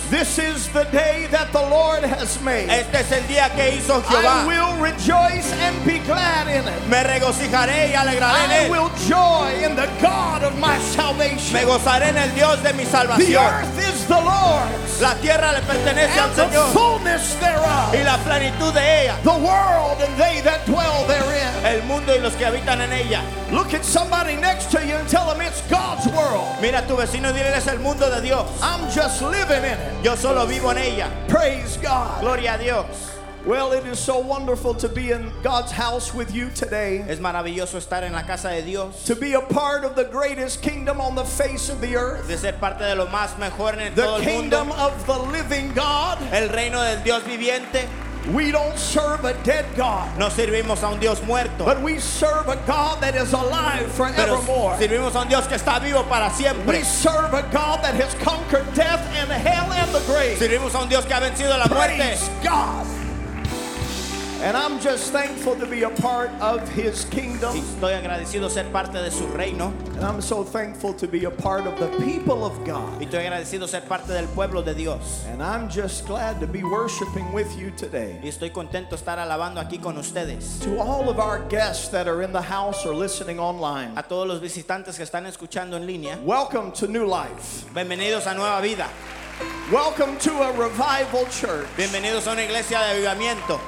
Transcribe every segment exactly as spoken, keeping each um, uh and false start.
This is the day that the Lord has made. Este es el día que hizo Jehová. I will rejoice and be glad in it. Me regocijaré y alegraré en I él. will joy in the God of my salvation. Me gozaré en el Dios de mi The salvación. earth is the Lord's, La tierra le pertenece al and the Señor fullness thereof, y la plenitud de ella. the world and they that dwell therein. El mundo y los que habitan en ella. Look at somebody next to you and tell them it's God's world. Mira a tu vecino y dile, es el mundo de Dios. I'm just living in it. Yo solo vivo en ella. Praise God. Gloria a Dios. Well, it is so wonderful to be in God's house with you today. Es maravilloso estar en la casa de Dios. To be a part of the greatest kingdom on the face of the earth. De ser parte de lo más mejor en The todo el kingdom mundo. of the living God. El reino del Dios viviente. We don't serve a dead God, No servimos a un Dios muerto. but we serve a God that is alive Pero forevermore. servimos a un Dios que está vivo para siempre. We serve a God that has conquered death and hell and the grave. Servimos a un Dios que ha vencido la muerte. Praise God. And I'm just thankful to be a part of His Y kingdom. estoy agradecido ser parte de su reino. And I'm so thankful to be a part of the people of God. Y estoy agradecido ser parte del pueblo de Dios. And I'm just glad to be worshiping with you today. Y estoy contento estar alabando aquí con ustedes. To all of our guests that are in the house or listening online, A todos los visitantes que están escuchando en línea, welcome to New Life. bienvenidos a Nueva Vida. Welcome to a revival church. Bienvenidos a una iglesia de avivamiento.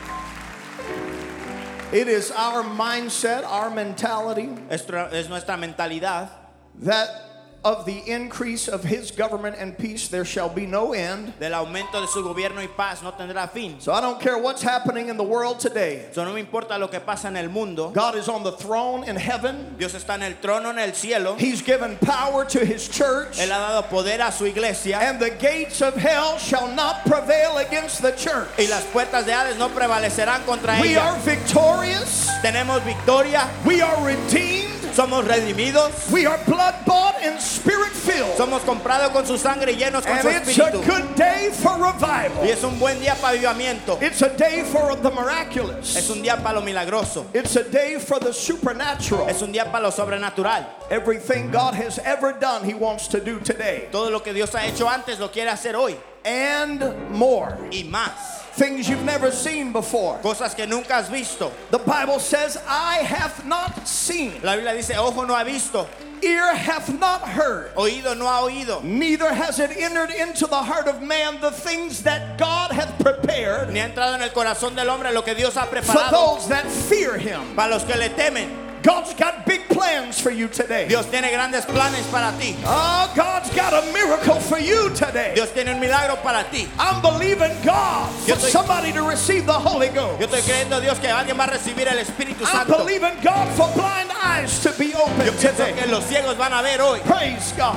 It is our mindset, our mentality Es, es nuestra mentalidad that of the increase of His government and peace there shall be no end. del aumento de su gobierno y paz no tendrá fin. So I don't care what's happening in the world today. Eso no me importa lo que pasa en el mundo. God is on the throne in heaven. Dios está en el trono en el cielo. He's given power to His church. Él ha dado poder a su iglesia. And the gates of hell shall not prevail against the church. Y las puertas de Hades no prevalecerán contra We ella. are victorious. Tenemos victoria. We are redeemed. Somos redimidos. We are blood bought and spirit filled. Somos comprados con su sangre y llenos con And su it's a espíritu. good day for revival. Y es un buen día para avivamiento. It's a day for the miraculous. Es un día para lo milagroso. It's a day for the supernatural. Es un día para lo sobrenatural. Everything God has ever done, He wants to do today. Todo lo que Dios ha hecho antes lo quiere hacer hoy. And more. Y más. Things you've never seen before. Cosas que nunca has visto. The Bible says, eye hath not seen, La Biblia dice, ojo no ha visto, ear hath not heard, oído no ha oído, neither has it entered into the heart of man the things that God hath prepared ni ha entrado en el corazón del hombre lo que Dios ha for preparado those that fear Him. para los que le temen. God's got big plans for you today. Dios tiene grandes planes para ti. Oh, God's got a miracle for you today. Dios tiene un milagro para ti. I'm believing God for Yo estoy- somebody to receive the Holy Ghost. Yo estoy creyendo a Dios que alguien va a recibir el Espíritu I'm Santo. believing God for blind eyes to be open Yo pienso today. que los ciegos van a ver hoy. Praise God.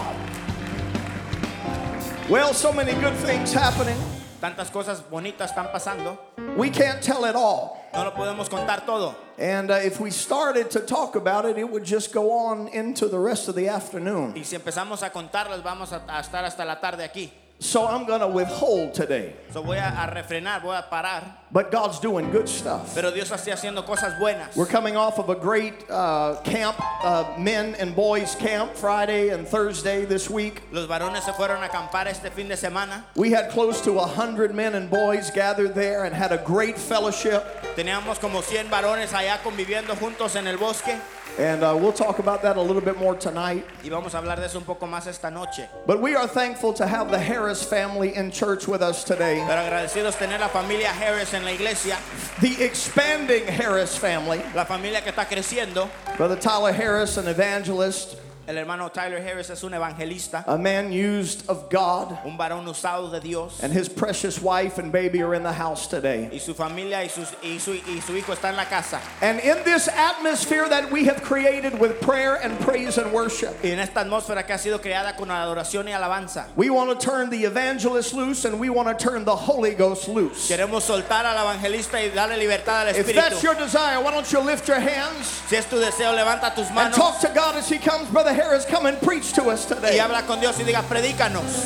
Well, so many good things happening. Tantas cosas bonitas están pasando. We can't tell it all. No lo podemos contar todo. And uh, if we started to talk about it, it would just go on into the rest of the afternoon. Y si empezamos a contarlas, vamos a, a estar hasta la tarde aquí. So I'm going to withhold today. So voy a, a refrenar, voy a parar. But God's doing good stuff. Pero Dios está haciendo cosas buenas. We're coming off of a great uh, camp, uh, men and boys camp, Friday and Thursday this week. Los varones se fueron a acampar este fin de semana. We had close to one hundred men and boys gathered there and had a great fellowship. Teníamos como cien varones allá conviviendo juntos en el bosque. And uh, we'll talk about that a little bit more tonight. Y vamos a hablar de eso un poco más esta noche. But we are thankful to have the Harris family in church with us today. Pero agradecidos tener la familia Harris en la iglesia. The expanding Harris family. La familia que está creciendo. Brother Tyler Harris, an evangelist. El hermano Tyler Harris es un evangelista. A man used of God. Un varón usado de Dios. And his precious wife and baby are in the house today. Y su familia y, sus, y, su, y su hijo está en la casa. And in this atmosphere that we have created with prayer and praise and worship, Y en esta atmósfera que ha sido creada con adoración y alabanza. we want to turn the evangelist loose and we want to turn the Holy Ghost loose. Queremos soltar al evangelista y darle libertad al If Espíritu. that's your desire, why don't you lift your hands Si es tu deseo, levanta tus and manos talk to God as He comes. Brother Harris, come and preach to us y today. habla con Dios y diga, predícanos.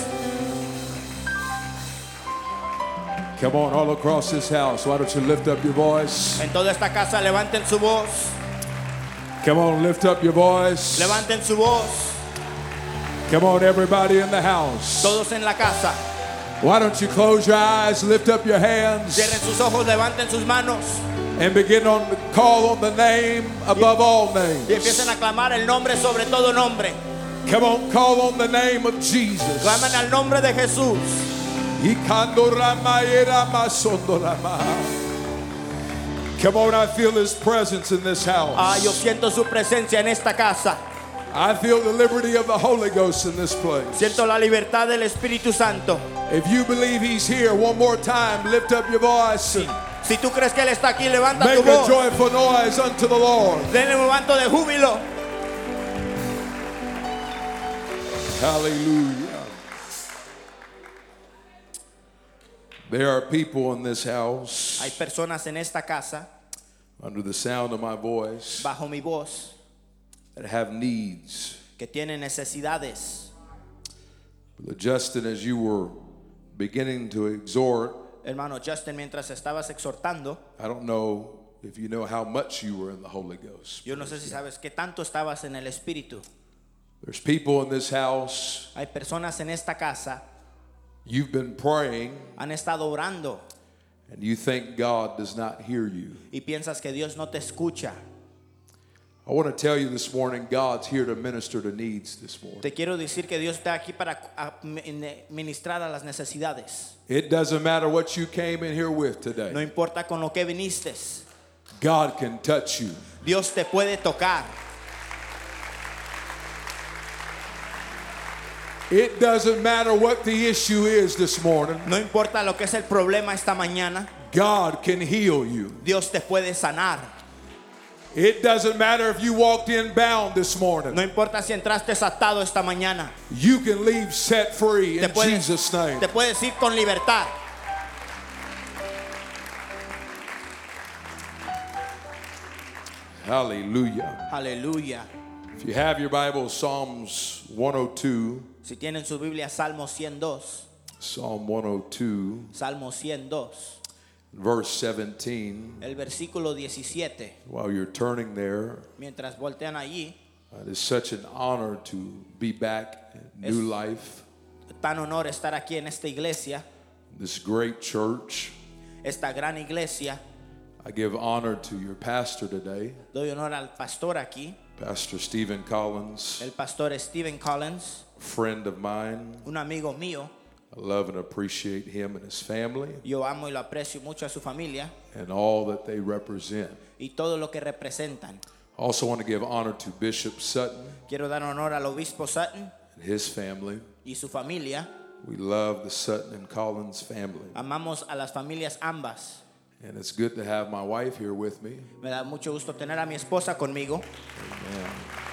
Come on, all across this house. Why don't you lift up your voice? En toda esta casa levanten su voz. Come on, lift up your voice. Levanten su voz. Come on, everybody in the house. Todos en la casa. Why don't you close your eyes, lift up your hands, Cierren sus ojos, levanten sus manos and begin on to call on the name above all y names. empiecen a clamar el nombre sobre todo nombre. Come on, call on the name of Jesus. Clamen al nombre de Jesús. Come on, I feel His presence in this house. Ah, yo siento su presencia en esta casa. I feel the liberty of the Holy Ghost in this place. Siento la libertad del Espíritu Santo. If you believe He's here, one more time, lift up your voice and Si tú crees que Él está aquí, levanta make tu a voz. joyful noise unto the Lord. Denle un manto de júbilo. Hallelujah. There are people in this house, Hay personas en esta casa, under the sound of my voice, bajo mi voz, that have needs. que tienen necesidades. But Justin, as you were beginning to exhort, Hermano Justin, mientras estabas exhortando, I don't know if you know how much you were in the Holy Ghost. yo no sé si sabes qué tanto estabas en el Espíritu. There's people in this house, Hay personas en esta casa, you've been praying, han estado orando and you think God does not hear you. y piensas que Dios no te escucha. I want to tell you this morning, God's here to minister to needs this morning. Te quiero decir que Dios está aquí para a- ministrar a las necesidades. It doesn't matter what you came in here with No today. importa con lo que viniste, God can touch you. Dios te puede tocar. It doesn't matter what the issue is this morning. No importa lo que es el problema esta mañana, God can heal you. Dios te puede sanar. It doesn't matter if you walked in bound this morning. No importa si entraste atado esta mañana, You can leave set free te in puedes, Jesus' name. te puedes ir con libertad. Hallelujah. Aleluya. If you have your Bible, Psalms one oh two, Si tienen su Biblia, Salmo ciento dos, Psalm one oh two, Salmo ciento dos, verse seventeen. el versículo diecisiete. While you're turning there, Mientras voltean allí, it is such an honor to be back in new life, tan honor estar aquí en esta iglesia, this great church. esta gran iglesia. I give honor to your pastor today, Doy honor al pastor aquí, Pastor Stephen Collins, el pastor Stephen Collins, a friend of mine. un amigo mío. I love and appreciate him and his family Yo amo y lo aprecio mucho a su familia and all that they represent. y todo lo que representan. I also want to give honor to Bishop Sutton Quiero dar honor al obispo Sutton and his family. y su familia. We love the Sutton and Collins family. Amamos a las familias ambas. And it's good to have my wife here with me. Me da mucho gusto tener a mi esposa conmigo. Amen.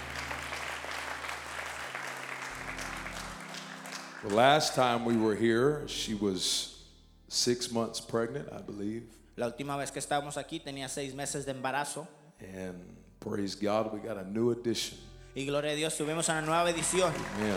The last time we were here, she was six months pregnant, I believe. La última vez que estábamos aquí tenía seis meses de embarazo. And praise God, we got a new addition. Y gloria a Dios, tuvimos una nueva edición. Amen.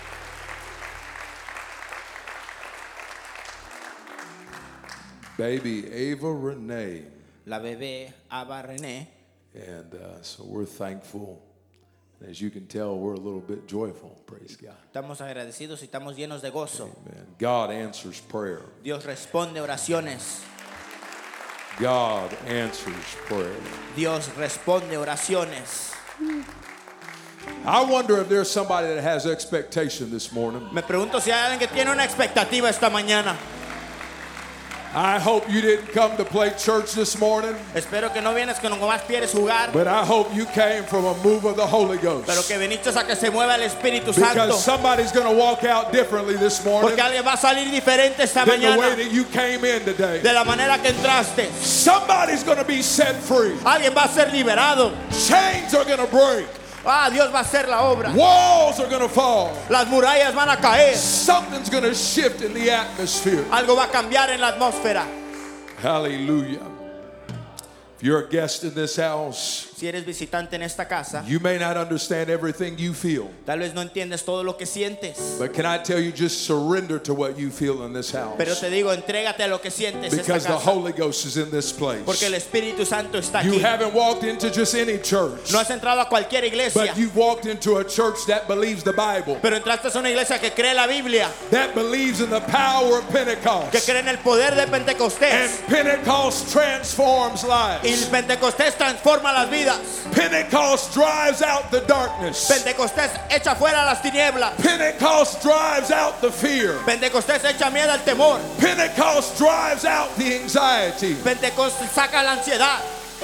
Baby Ava Renee. La bebé Ava René. And uh, so we're thankful. As you can tell, we're a little bit joyful. Praise God. Estamos agradecidos y estamos llenos de gozo. Amen. God answers prayer. Dios responde oraciones. God answers prayer. Dios responde oraciones. I wonder if there's somebody that has expectation this morning. Me pregunto si hay alguien que tiene una expectativa esta mañana. I hope you didn't come to play church this morning, Espero que no vienes que nomás quieres jugar, but I hope you came from a move of the Holy Ghost. pero que viniste a que se mueva el Espíritu Santo. Because somebody's going to walk out differently this morning Porque alguien va a salir diferente esta than the way mañana that you came in today. de la manera que entraste. Somebody's going to be set free. Alguien va a ser liberado. Chains are going to break. Ah, Dios va a hacer la obra. Walls are going to fall. Las murallas van a caer. Something's going to shift in the atmosphere. Algo va a cambiar en la atmósfera. Hallelujah. If you're a guest in this house, Si eres visitante en esta casa, you may not understand everything you feel. tal vez no entiendes todo lo que sientes. But can I tell you, just surrender to what you feel in this house. Pero te digo, entrégate a lo que sientes en esta Because the casa. Holy Ghost is in this place. Porque el Espíritu Santo está You aquí. haven't walked into just any church. No has entrado a cualquier iglesia, But you've walked into a church that believes the Bible. pero entraste a una iglesia que cree la Biblia, That believes in the power of que Pentecost. cree en el poder de And Pentecostés. Pentecost transforms Y lives. el Pentecostés transforma las vidas. Pentecost drives out the darkness. Pentecostés echa fuera las tinieblas. Pentecost drives out the fear. Pentecostés echa miedo al temor. Pentecost drives out the anxiety. Pentecostés saca la ansiedad.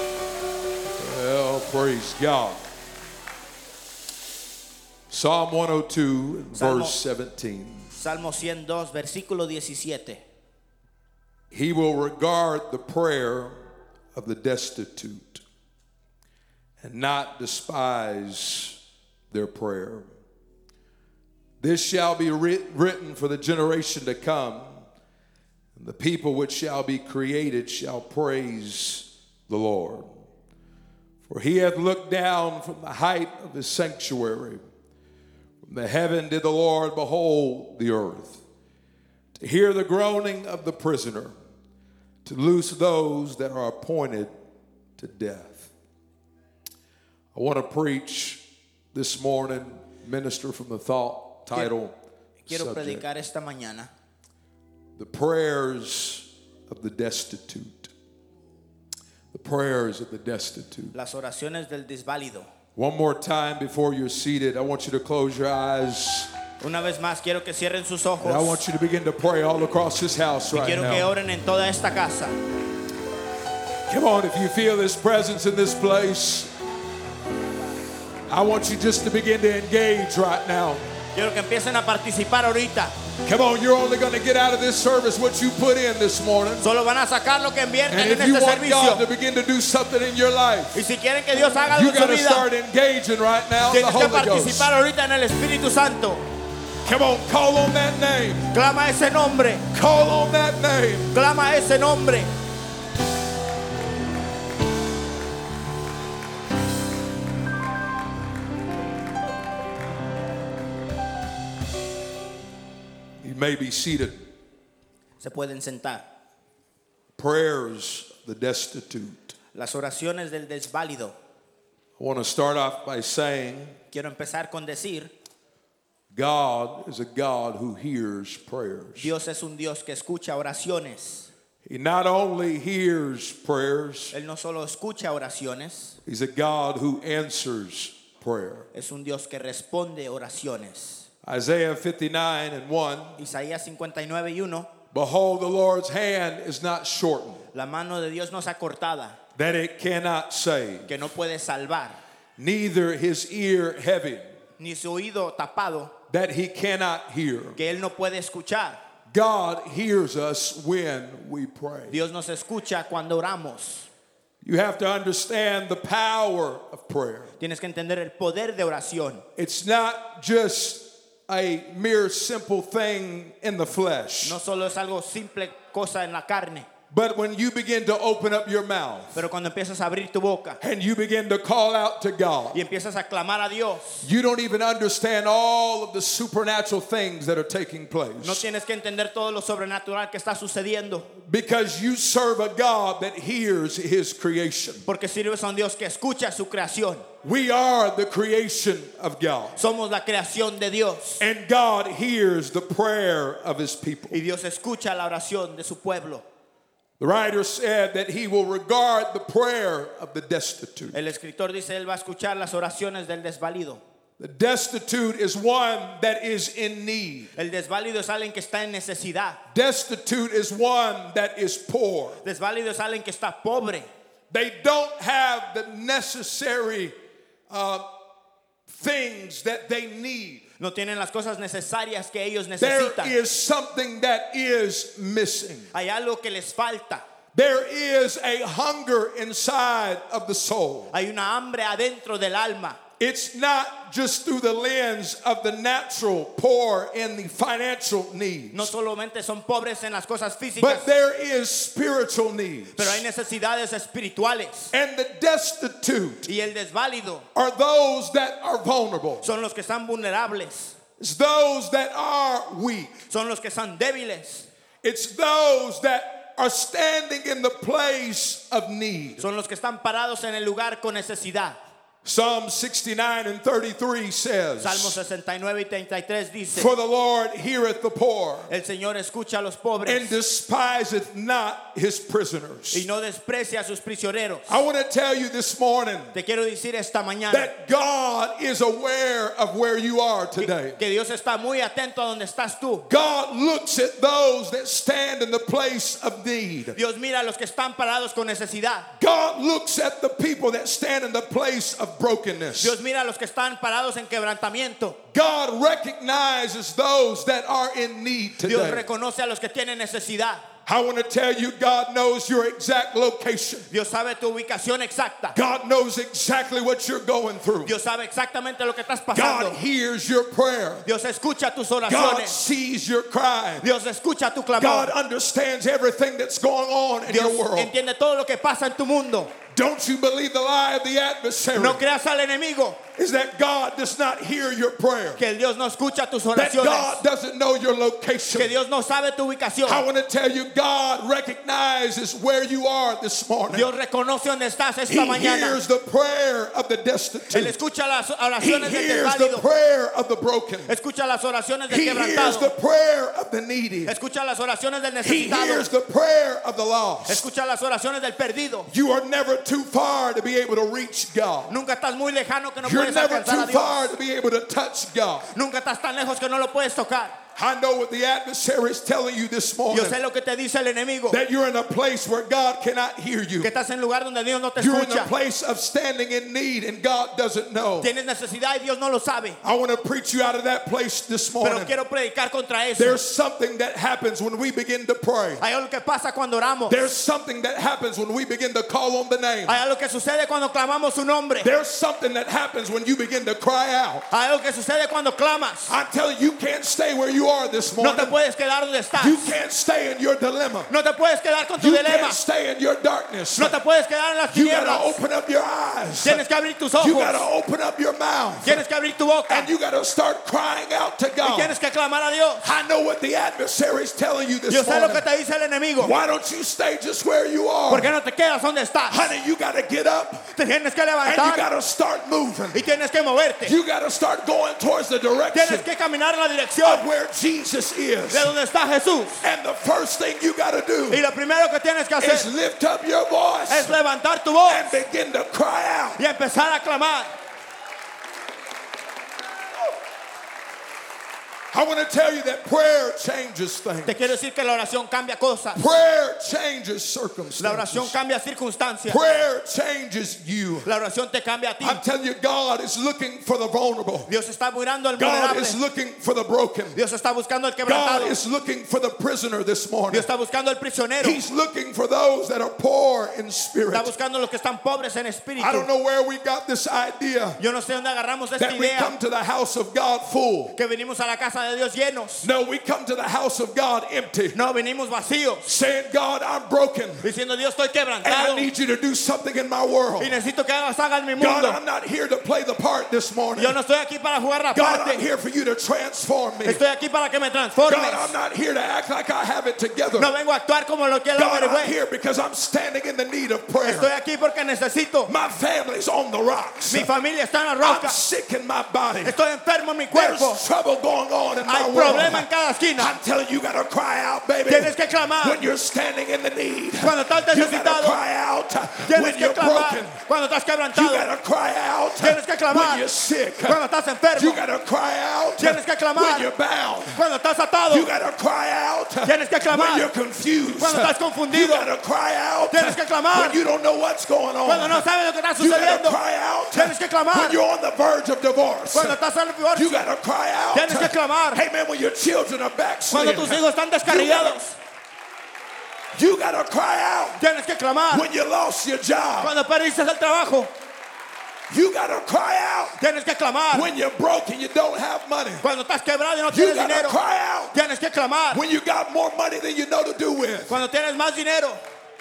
Well, praise God. Psalm one oh two, Salmo- verse seventeen. Salmo ciento dos, versículo diecisiete. He will regard the prayer of the destitute and not despise their prayer. This shall be writ- written for the generation to come, and the people which shall be created shall praise the Lord. For he hath looked down from the height of his sanctuary. From the heaven did the Lord behold the earth, to hear the groaning of the prisoner, to loose those that are appointed to death. I want to preach this morning, minister from the thought title, Quiero subject, predicar esta mañana the prayers of the destitute. The prayers of the destitute. las oraciones del desválido. One more time before you're seated, I want you to close your eyes. Una vez más quiero que cierren sus And I ojos want you to begin to pray all across this house y right quiero que now. oren en toda esta casa. Come on, if you feel His presence in this place, I want you just to begin to engage right now. Quiero que empiecen a participar ahorita. Come on, you're only going to get out of this service what you put in this morning. Solo van a sacar lo que invierten And en if you este want God to servicio. begin to do something in your life, Y si quieren que Dios haga you algo en got su to start vida, engaging right now in the tienes que Holy Ghost. participar ahorita en el Espíritu Santo. Come on, call on that name. Clama ese nombre. Call on that name. Clama ese nombre. You may be seated. Se pueden sentar. Prayers of the destitute. Las oraciones del desválido. I want to start off by saying Quiero empezar con decir, God is a God who hears prayers. Dios es un Dios que escucha oraciones. He not only hears prayers, Él no solo escucha oraciones, He's a God who answers prayer. es un Dios que responde oraciones. Isaiah fifty-nine and one, Isaías cincuenta y nueve y uno. behold, the Lord's hand is not shortened, La mano de Dios no está cortada, that it cannot save, que no puede salvar, neither his ear heavy, ni su oído tapado, that he cannot hear. que Él no puede escuchar. God hears us when we pray. Dios nos escucha cuando oramos. You have to understand the power of prayer. Tienes que entender el poder de oración. It's not just a mere simple thing in the flesh, No solo es algo simple, cosa en la carne, but when you begin to open up your mouth pero cuando empiezas a abrir tu boca and you begin to call out to God, y empiezas a clamar a Dios, you don't even understand all of the supernatural things that are taking no place, tienes que entender todo lo sobrenatural que está sucediendo, because you serve a God that hears His creation. porque sirves a un Dios que escucha su creación. We are the creation of God, Somos la creación de Dios and God hears the prayer of His people. y Dios escucha la oración de su pueblo. The writer said that He will regard the prayer of the destitute. El escritor dice, él va a escuchar las oraciones del desvalido. The destitute is one that is in need. El desválido es alguien que está en necesidad. Destitute is one that is poor. Desválido es alguien que está pobre. They don't have the necessary uh, things that they need. No tienen las cosas necesarias que ellos There necesitan. is something that is missing. Hay algo que les falta. There is a hunger inside of the soul. Hay una hambre adentro del alma. It's not just through the lens of the natural, poor in the financial needs. No solamente son pobres en las cosas físicas, But there is spiritual needs. pero hay necesidades espirituales. And the destitute Y el desválido are those that are vulnerable. son los que están vulnerables, It's those that are weak. son los que son débiles, It's those that are standing in the place of need. son los que están parados en el lugar con necesidad. Psalm sixty-nine and thirty-three says, Salmo sesenta y nueve y treinta y tres dice: For the Lord heareth the poor, el Señor escucha a los and pobres despiseth not his prisoners. y no desprecia a sus prisioneros. I want to tell you this morning Te quiero decir esta mañana that God is aware of where you are today. que Dios está muy atento a donde estás tú. God looks at those that stand in the place of need. Dios mira a los que están parados con necesidad. God looks at the people that stand in the place of brokenness. Dios mira a los que están parados en quebrantamiento. God recognizes those that are in need Dios today. reconoce a los que tienen necesidad. I want to tell you, God knows your exact location. Dios sabe tu ubicación exacta. God knows exactly what you're going through. Dios sabe exactamente lo que estás God pasando. hears your prayer. Dios escucha tus God oraciones. sees your cry. Dios escucha tu clamor. God understands everything that's going on in Dios your world. entiende todo lo que pasa en tu mundo. Don't you believe the lie of the adversary? No creas al enemigo Is that God does not hear your prayer. que el Dios no escucha tus That oraciones. God doesn't know your location. Que Dios no sabe tu ubicación. I want to tell you, God recognizes where you are this morning. Dios reconoce dónde estás esta He mañana. hears the prayer of the Él destitute. escucha las He oraciones del hears the desválido. prayer of the broken. Escucha las oraciones del He hears the quebrantado. prayer of the needy. Escucha las oraciones del He necesitado. hears the prayer of the lost. Escucha las oraciones del perdido. You are never too far to be able to reach God. Nunca estás muy lejano que no You're puedes never alcanzar too a Dios. far to be able to touch God. Nunca estás tan lejos que no lo puedes tocar. I know what the adversary is telling you this Yo morning. sé lo que te dice el enemigo. That you're in a place where God cannot hear you. Que estás en un lugar donde Dios no te You're in a escucha. place of standing in need and God doesn't know. Tienes necesidad y Dios no lo sabe. I want to preach you out of that place this Pero morning. quiero predicar contra eso. There's something that happens when we begin to pray. Hay algo que pasa cuando oramos. There's something that happens when we begin to call on the name. Hay algo que sucede cuando clamamos su nombre. There's something that happens when you begin to cry out. Hay algo que sucede cuando clamas. I'm telling you, you can't stay where you are this No morning. te puedes quedar donde estás. You can't stay in your dilemma. No te puedes quedar con tu You dilema. can't stay in your darkness. No te puedes quedar en las You got to tinieblas. open up your eyes. Tienes que abrir tus You got to ojos. open up your mouth. Tienes que abrir tu boca. And you got to start crying out to Y God. tienes que clamar a Dios. I know what the adversary is telling you this Yo sé lo que morning. te dice el enemigo. Why don't you stay just where you are? ¿Por qué no te quedas donde estás? Honey, you got to get up Te tienes que and you levantar got to start moving. y tienes que moverte. You got to start going towards the direction Tienes que caminar en la of dirección where Jesus is. de donde está Jesús. And the first thing you got to Y do lo primero que tienes que is hacer lift up your voice es levantar tu voz and begin to cry out. y empezar a clamar. I want to tell you that prayer changes things. Te quiero decir que la oración cambia cosas. Prayer changes La oración circumstances. cambia circunstancias. Prayer changes you. La oración te cambia a ti. I'm telling you, God is looking for the vulnerable. Dios está mirando al God vulnerable. is looking for the broken. Dios está buscando al God quebrantado. is looking for the prisoner this morning. Dios está buscando al prisionero. He's looking for those that are poor in spirit. Está buscando los que están pobres en I don't espíritu. know where we got this idea Yo no sé dónde agarramos esta that we come idea to the house of God full. que venimos a la casa de Dios llenos. No, we come to the house of God empty. No, venimos vacíos. Saying, God, I'm broken Diciendo, Dios, estoy and I quebrantado need you to do something in my world. y necesito que hagas algo en mi God, mundo. I'm not here to play the part this morning. Yo no estoy aquí para jugar la God, I'm parte. here for you to transform me. Estoy aquí para que me God, I'm transformes. not here to act like I have it together. No vengo a actuar como lo que el God, hombre I'm fue. here because I'm standing in the need of Estoy prayer. aquí porque necesito. My family's on the rocks. Mi familia está en la I'm roca. sick in my body. Estoy enfermo en mi cuerpo. There's trouble going on in my Hay world. problema en cada esquina. I'm telling you, you gotta cry out, baby. Tienes que clamar. When you're standing in the need, Cuando estás you gotta necesitado. cry out. Tienes When que you're clamar. broken, Cuando estás you quebrantado. gotta cry out. Tienes que clamar. When you're sick, Cuando estás you enfermo. gotta cry out. Tienes que clamar. When you're bound, Cuando estás atado. you gotta cry out. Tienes que clamar. When you're confused, Cuando estás you confundido. gotta cry out. Tienes que clamar. When you don't know what's going Cuando on, no sabes lo que está you gotta sucediendo. cry out. Tienes que clamar. When you're on the verge of divorce, Cuando estás en el divorcio. you gotta cry out. Tienes que clamar. Hey man, when your children are Cuando backsliding, tus hijos están you gotta, descarriados. you gotta cry out. Tienes que clamar. When you lost your job, Cuando perdiste el trabajo. You got to cry out. Tienes que clamar. When you're broke and you don't have money, Cuando estás quebrado y no you tienes got to dinero, cry out. tienes que clamar. When you got more money than you know to do with. Cuando tienes más dinero,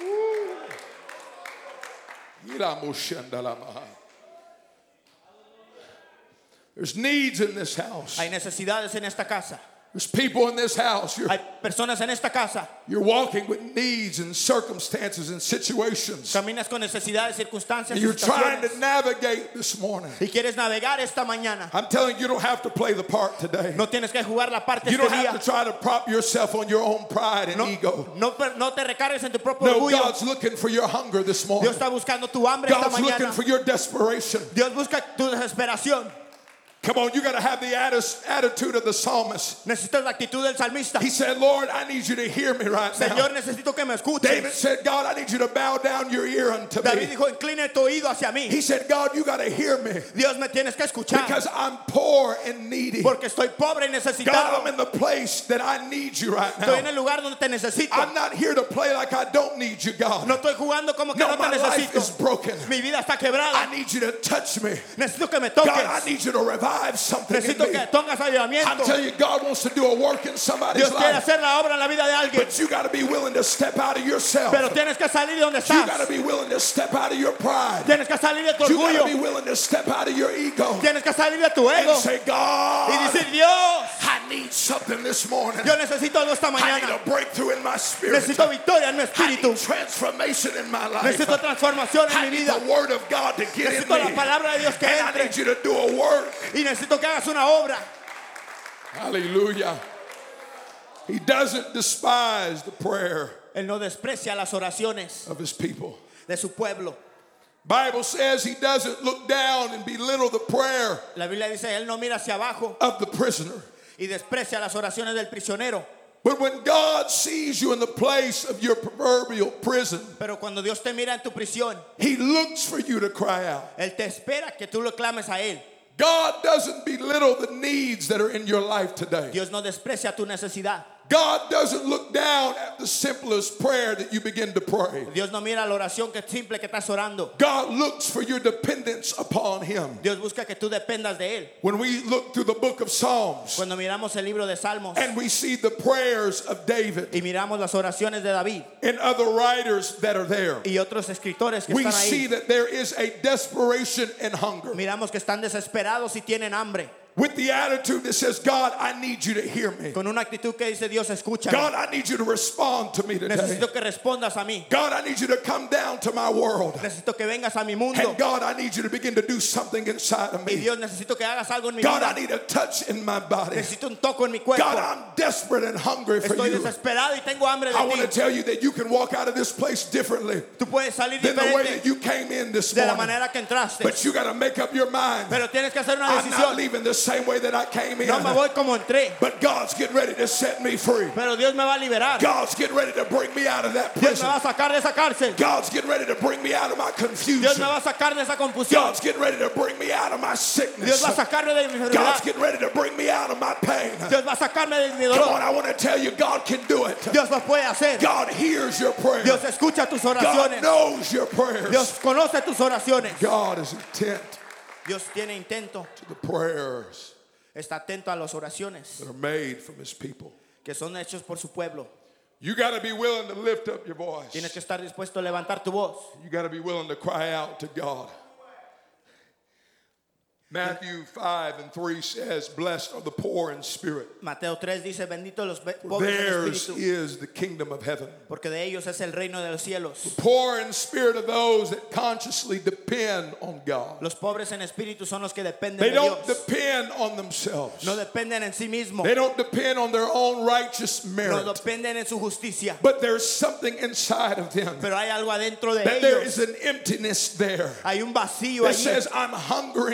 There's needs in this house. hay necesidades en esta casa. There's people in this house. You're, Hay personas en esta casa. you're walking with needs and circumstances and situations. Caminas con necesidades, circunstancias And y you're trying situaciones. to navigate this morning. Y quieres navegar esta mañana. I'm telling you, you don't have to play the part today. No tienes que jugar la parte You este don't have día. to try to prop yourself on your own pride and No, ego. no, no te recargues en tu propio No, orgullo. God's looking for your hunger this morning. Dios está buscando tu hambre esta God's looking mañana. for your desperation. Dios busca tu desesperación. Come on, you got to have the atti- attitude of the psalmist. Necesitas la actitud del salmista. He said, Lord, I need you to hear me right Señor, now. necesito que me David escuches. said, God, I need you to bow down your ear unto David me. dijo, incline tu oído hacia mí. He said, God, you got to hear me Dios, me tienes que escuchar. because I'm poor and needy. Porque estoy pobre y God, necesitado. I'm in the place that I need you right Estoy en now. el lugar donde te necesito. I'm not here to play like I don't need you, God. No estoy jugando como que No, no te my life is necesito. broken. Mi vida está I quebrada. need you to touch me. Necesito que me God, I toques. need you to revive something in Necesito me. que pongas I'm avivamiento. telling you, God wants to do a work in somebody's Dios quiere life. hacer la obra en la vida de alguien. But you got to be willing to step out of yourself. Pero tienes que salir de donde You got to estás. be willing to step out of your pride. Tienes que salir de tu You got to be orgullo. willing to step out of your ego Tienes que salir de tu ego. and say, God, Y decir, Dios, I need something this morning. yo necesito algo esta I need mañana. a breakthrough in my spirit. Necesito victoria en mi I espíritu. need transformation in my life. Necesito transformación I en mi need vida. the word of God to get in Necesito la me. palabra de Dios que And I entre. need you to do a work. Y necesito que hagas una obra. Hallelujah. He doesn't despise the prayer Él no desprecia las oraciones of his people. de su pueblo. Bible says he doesn't look down and belittle the prayer La Biblia dice, Él no mira hacia abajo of the prisoner. y desprecia las oraciones del prisionero. But when God sees you in the place of your proverbial prison, Pero cuando Dios te mira en tu prisión, he looks for you to cry out. Él te espera que tú lo clames a Él. God doesn't belittle the needs that are in your life today. Dios no desprecia tu necesidad. God doesn't look down at the simplest prayer that you begin to pray. Dios no mira la oración que simple que estás orando. God looks for your dependence upon him. Dios busca que tú dependas de Él. When we look through the book of Psalms Cuando miramos el libro de Salmos and we see the prayers of David y miramos las oraciones de David and other writers that are there, y otros escritores que we están see ahí, that there is a desperation and hunger. miramos que están desesperados y tienen hambre. With the attitude that says, God, I need you to hear me. Con una actitud que dice, Dios, escúchame. God, I need you to respond to me today. Necesito que respondas a mí. God, I need you to come down to my world. Necesito que vengas a mi mundo. And God, I need you to begin to do something inside of Y me. Dios, necesito que hagas algo en mi God, I vida. need a touch in my body. Necesito un toco en mi cuerpo. God, I'm desperate and hungry for Estoy you. desesperado y tengo hambre I de want to ti. tell you that you can walk out of this place differently Tú puedes salir than the way diferente that you came in this de la morning. manera que entraste. But you got to make up your mind. Pero tienes que hacer una I'm not decisión. leaving the same way that I came in. No me voy como entré. But God's getting ready to set me free. Pero Dios me va a liberar. God's getting ready to bring me out of that Dios me prison. va a sacar de esa cárcel. God's getting ready to bring me out of my Dios confusion. me va a sacar de esa confusión. God's getting ready to bring me out of my Dios sickness. va a sacarme de mi God's enfermedad. getting ready to bring me out of my pain. Dios va a sacarme de mi Come on, dolor. I want to tell you, God can do it. Dios lo puede hacer. God hears your prayer. Dios escucha tus God oraciones. knows your prayers. Dios conoce tus oraciones. God is intent Dios tiene intento. to the prayers Está atento a las oraciones that are made from his people. que son hechos por su pueblo. You got to be willing to lift up your voice. Tienes que estar dispuesto a levantar tu voz. You got to be willing to cry out to God. Matthew five and three says, blessed are the poor in spirit. Mateo tres dice, bendito los be- For pobres en theirs espíritu, is the kingdom of heaven. porque de ellos es el reino de los cielos. Poor in spirit are those that consciously depend on God. Los pobres en espíritu son los que dependen They de don't Dios. depend on themselves. No dependen en sí mismos. They don't depend on their own righteous No merit. dependen en su justicia. But there's something inside of them. Pero hay algo adentro de That there ellos. is an emptiness there. Hay un vacío That ahí says, I'm hungering for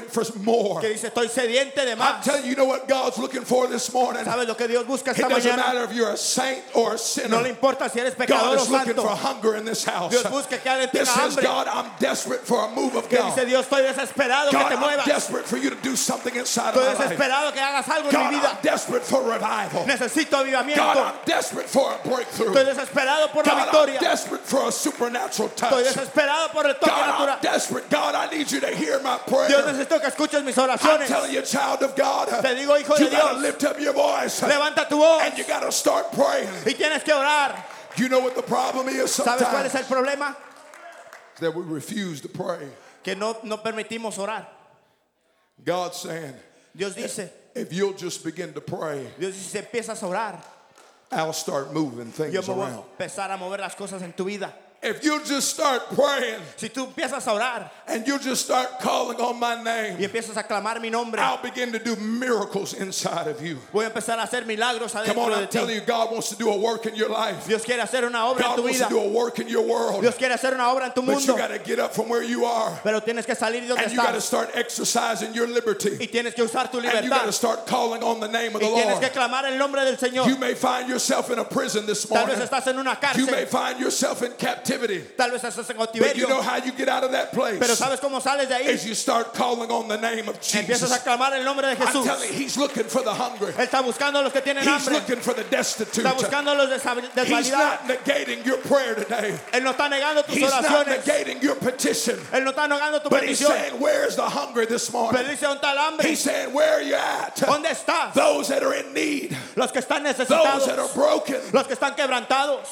more. que dice estoy sediente de I'm más. telling you, you know what God's looking for this morning? ¿Sabes lo que Dios busca It esta doesn't mañana? matter if you're a saint or a No sinner. le importa si eres God pecador o is looking for santo. hunger in this house. Dios busca que alguien This tenga says, hambre. God, I'm desperate for a move of Que God. dice Dios, estoy desesperado que God, te I'm muevas. desperate for you to do something inside of Estoy my life. desesperado que hagas algo en God, mi I'm vida. desperate for revival. Necesito God, avivamiento. I'm desperate for a breakthrough. Estoy desesperado por la God, I'm victoria. desperate for a supernatural Estoy touch. desesperado por el toque God, I'm natural. desperate. God, I need you to hear my prayer. Dios, necesito que escuches mis I'm oraciones. telling you, child of God, Te digo, hijo de you got to Dios, lift up your voice levanta tu voz and you got to start praying. y tienes que orar. You know what the problem is ¿Sabes cuál es sometimes? el problema? That we refuse to pray. Que no, no permitimos orar. God's saying, Dios dice, if you'll just begin to pray, Dios dice, si empiezas a orar, I'll start moving yo things me voy a around. empezar a mover las cosas en tu vida. If you'll just start praying Si tú empiezas a orar and you'll just start calling on my y name, empiezas a clamar mi nombre, I'll begin to do miracles inside of you. voy a empezar a hacer milagros Come on, adentro de I'm telling ti. you, God wants to do a work in your life. Dios quiere hacer una obra en God tu wants to vida. do a work in your world. Dios quiere hacer una obra en tu But you mundo. got to get up from where you are. Pero tienes que salir de donde And you got to estás start exercising your liberty. y tienes que usar tu And you got libertad to start calling on the name of the y tienes que Lord. clamar el nombre del Señor. You may find yourself in a prison this Tal vez morning. estás en una You may cárcel, find yourself in captivity. tal vez estás en But you cautiverio, know how you get out of that place? pero ¿sabes cómo sales de ahí? Is you start calling on the name of Empiezas Jesus. a clamar el nombre de I'm Jesús. telling you, he's looking for the hungry. Él está buscando a los que tienen He's hambre. looking for the destitute. Está buscando a los deshab- He's desvalidados. not negating your prayer today. Él no está negando tus He's not oraciones. negating your petition. Él no está negando tu But he's petición. saying, where's the hunger this Pero morning? dice, ¿dónde está el hambre? He's saying, where are you at? ¿Dónde estás? Those that are in need. Los que están Those that are necesitados. broken. Los que están quebrantados.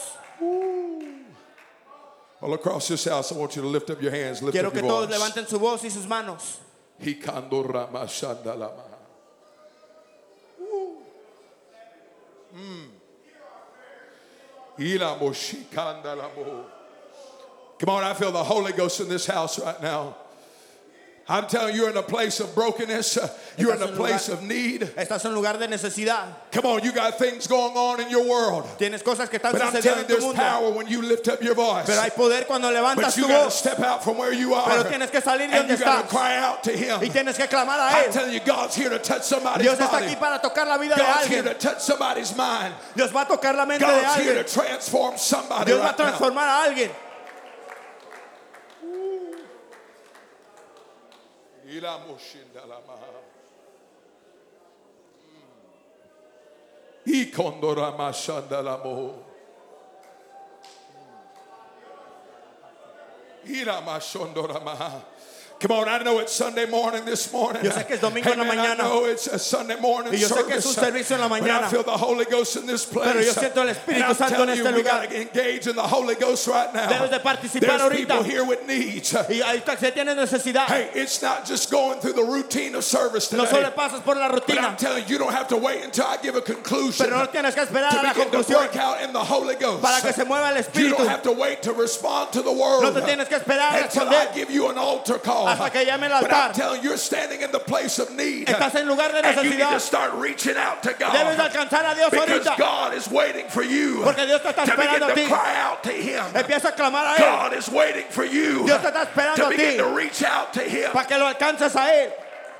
All across this house, I want you to lift up your hands. Lift Quiero up que your todos voice. levanten su voz y sus manos. Hikando ramashandalama. Mm. Ilamoshikandalamo. Come on, I feel the Holy Ghost in this house right now. I'm telling you, you're in a place of brokenness. Uh, You're in a Estás en un place lugar- of need. Estás en un lugar de necesidad. Come on, you got things going on in your world. Tienes cosas que están But I'm sucediendo telling en you, tu there's mundo. power when you lift up your voice. Pero hay poder cuando levantas But tu you got to voz. step out from where you are. Pero tienes que salir de And donde you got to estás. cry out to Him. Y tienes que clamar a I'm Él. telling you, God's here to touch somebody's Dios está body. aquí para tocar la vida de God's here alguien. to touch somebody's mind. Dios va a tocar la mente de God's here alguien. to transform somebody Dios va a right now. transformar a alguien. Ikondoramashandalamo. Iramashondorama. Come on, I know it's Sunday morning this morning. Yo sé que es domingo en la Amen. I mañana. know it's a Sunday morning Y yo sé que es service. un servicio en la But I mañana. feel the Holy Ghost in this place. Pero yo siento el Espíritu And I'm Santo en telling you, este we lugar. got to engage in the Holy Ghost right now. Debes de participar There's ahorita. people here with needs. Y ahorita se tiene necesidad. Hey, it's not just going through the routine of service today. No solo pasas por la But I'm rutina, telling you, you don't have to wait until I give a conclusion pero no tienes que esperar to a la begin to conclusión break out in the Holy Ghost. para que se mueva el You Espíritu. don't have to wait to respond to the word No te tienes que esperar a until responder I give you an altar call. hasta que llame el But I'm altar. telling you, you're standing in the place of need. Estás en lugar de And you need to necesidad. start reaching out to God. Debes de alcanzar a Dios Because ahorita. God is waiting for you Porque Dios te está to begin esperando a to ti. cry out to Him. Empieza a clamar a Él God is waiting for you Dios te está esperando to a begin ti. to reach out to Him. para que lo alcances a Él.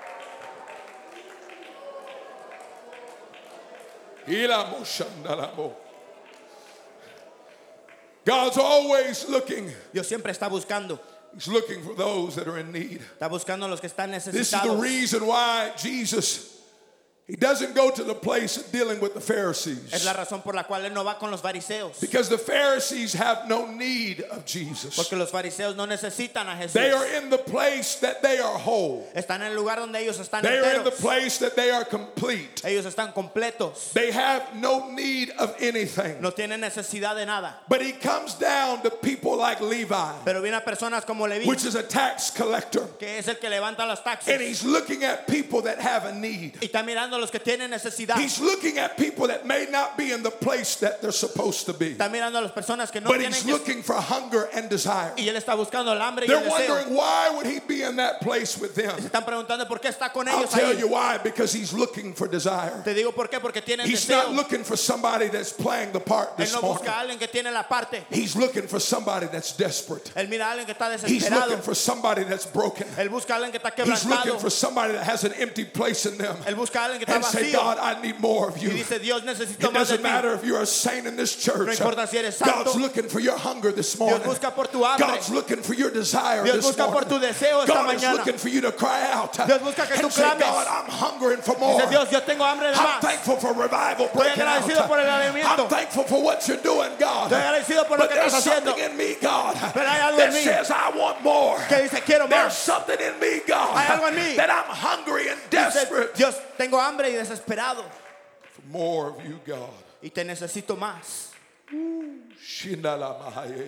God's always looking. Dios siempre está buscando. He's looking for those that are in need. Está buscando a los que están This is the necesitados. reason why Jesus, He doesn't go to the place of dealing with the Es Pharisees. la razón por la cual Él no va con los fariseos. Because the Pharisees have no need of Jesus. Porque los fariseos no necesitan a Jesús. They are in the place that they are whole. Están en el lugar donde ellos están They are in the enteros. place that they are complete. Ellos están completos. They have no need of anything. No tienen necesidad de nada. But He comes down to people like Levi, Pero viene a personas como Leví, which is a tax collector. que es el que levanta las And taxas. He's looking at people that have a need. Y está mirando a los que tienen necesidad. He's looking at people that may not be in the place that they're supposed to be. Está mirando a las personas que no But tienen he's que, looking for hunger and desire. y él está buscando el hambre y They're el deseo. wondering why would he be in that place with them. Se están preguntando por qué está con I'll ellos tell ahí. you why, because he's looking for desire. Te digo por qué, porque tienen He's deseo. not looking for somebody that's playing the part Él this no morning. busca a alguien que tiene la parte. He's looking for somebody that's desperate. Él mira a alguien que está He's desesperado. looking for somebody that's broken. Él busca a alguien que está He's looking quebrantado. for somebody that has an empty place in them. Él busca a alguien que está And say, vacío. God, I need more of Y you. dice, Dios, necesito It más de doesn't ti. matter if you're a saint in this church. No importa si eres santo. God's looking for your hunger this Dios morning. busca por tu hambre. God's looking for your desire Dios this busca por morning. tu deseo esta God is mañana. looking for you to cry out Dios busca que tú and say, clames. God, I'm hungering for more. Dice, Dios, yo tengo hambre de I'm más. thankful for revival Estoy breaking out. agradecido por el avivamiento. I'm thankful for what you're doing, God. Estoy agradecido por lo But que there's estás haciendo. something in me, God, Pero hay algo that en mí says I want more. que dice, quiero There's más. something in me, God, Hay algo en mí. that I'm hungry and Dice, desperate Dios, tengo hambre y desesperado. for more of you, God. Y te necesito más. Shindalamahaye.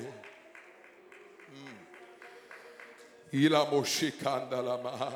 Mm. Ilamoshikandalamaha.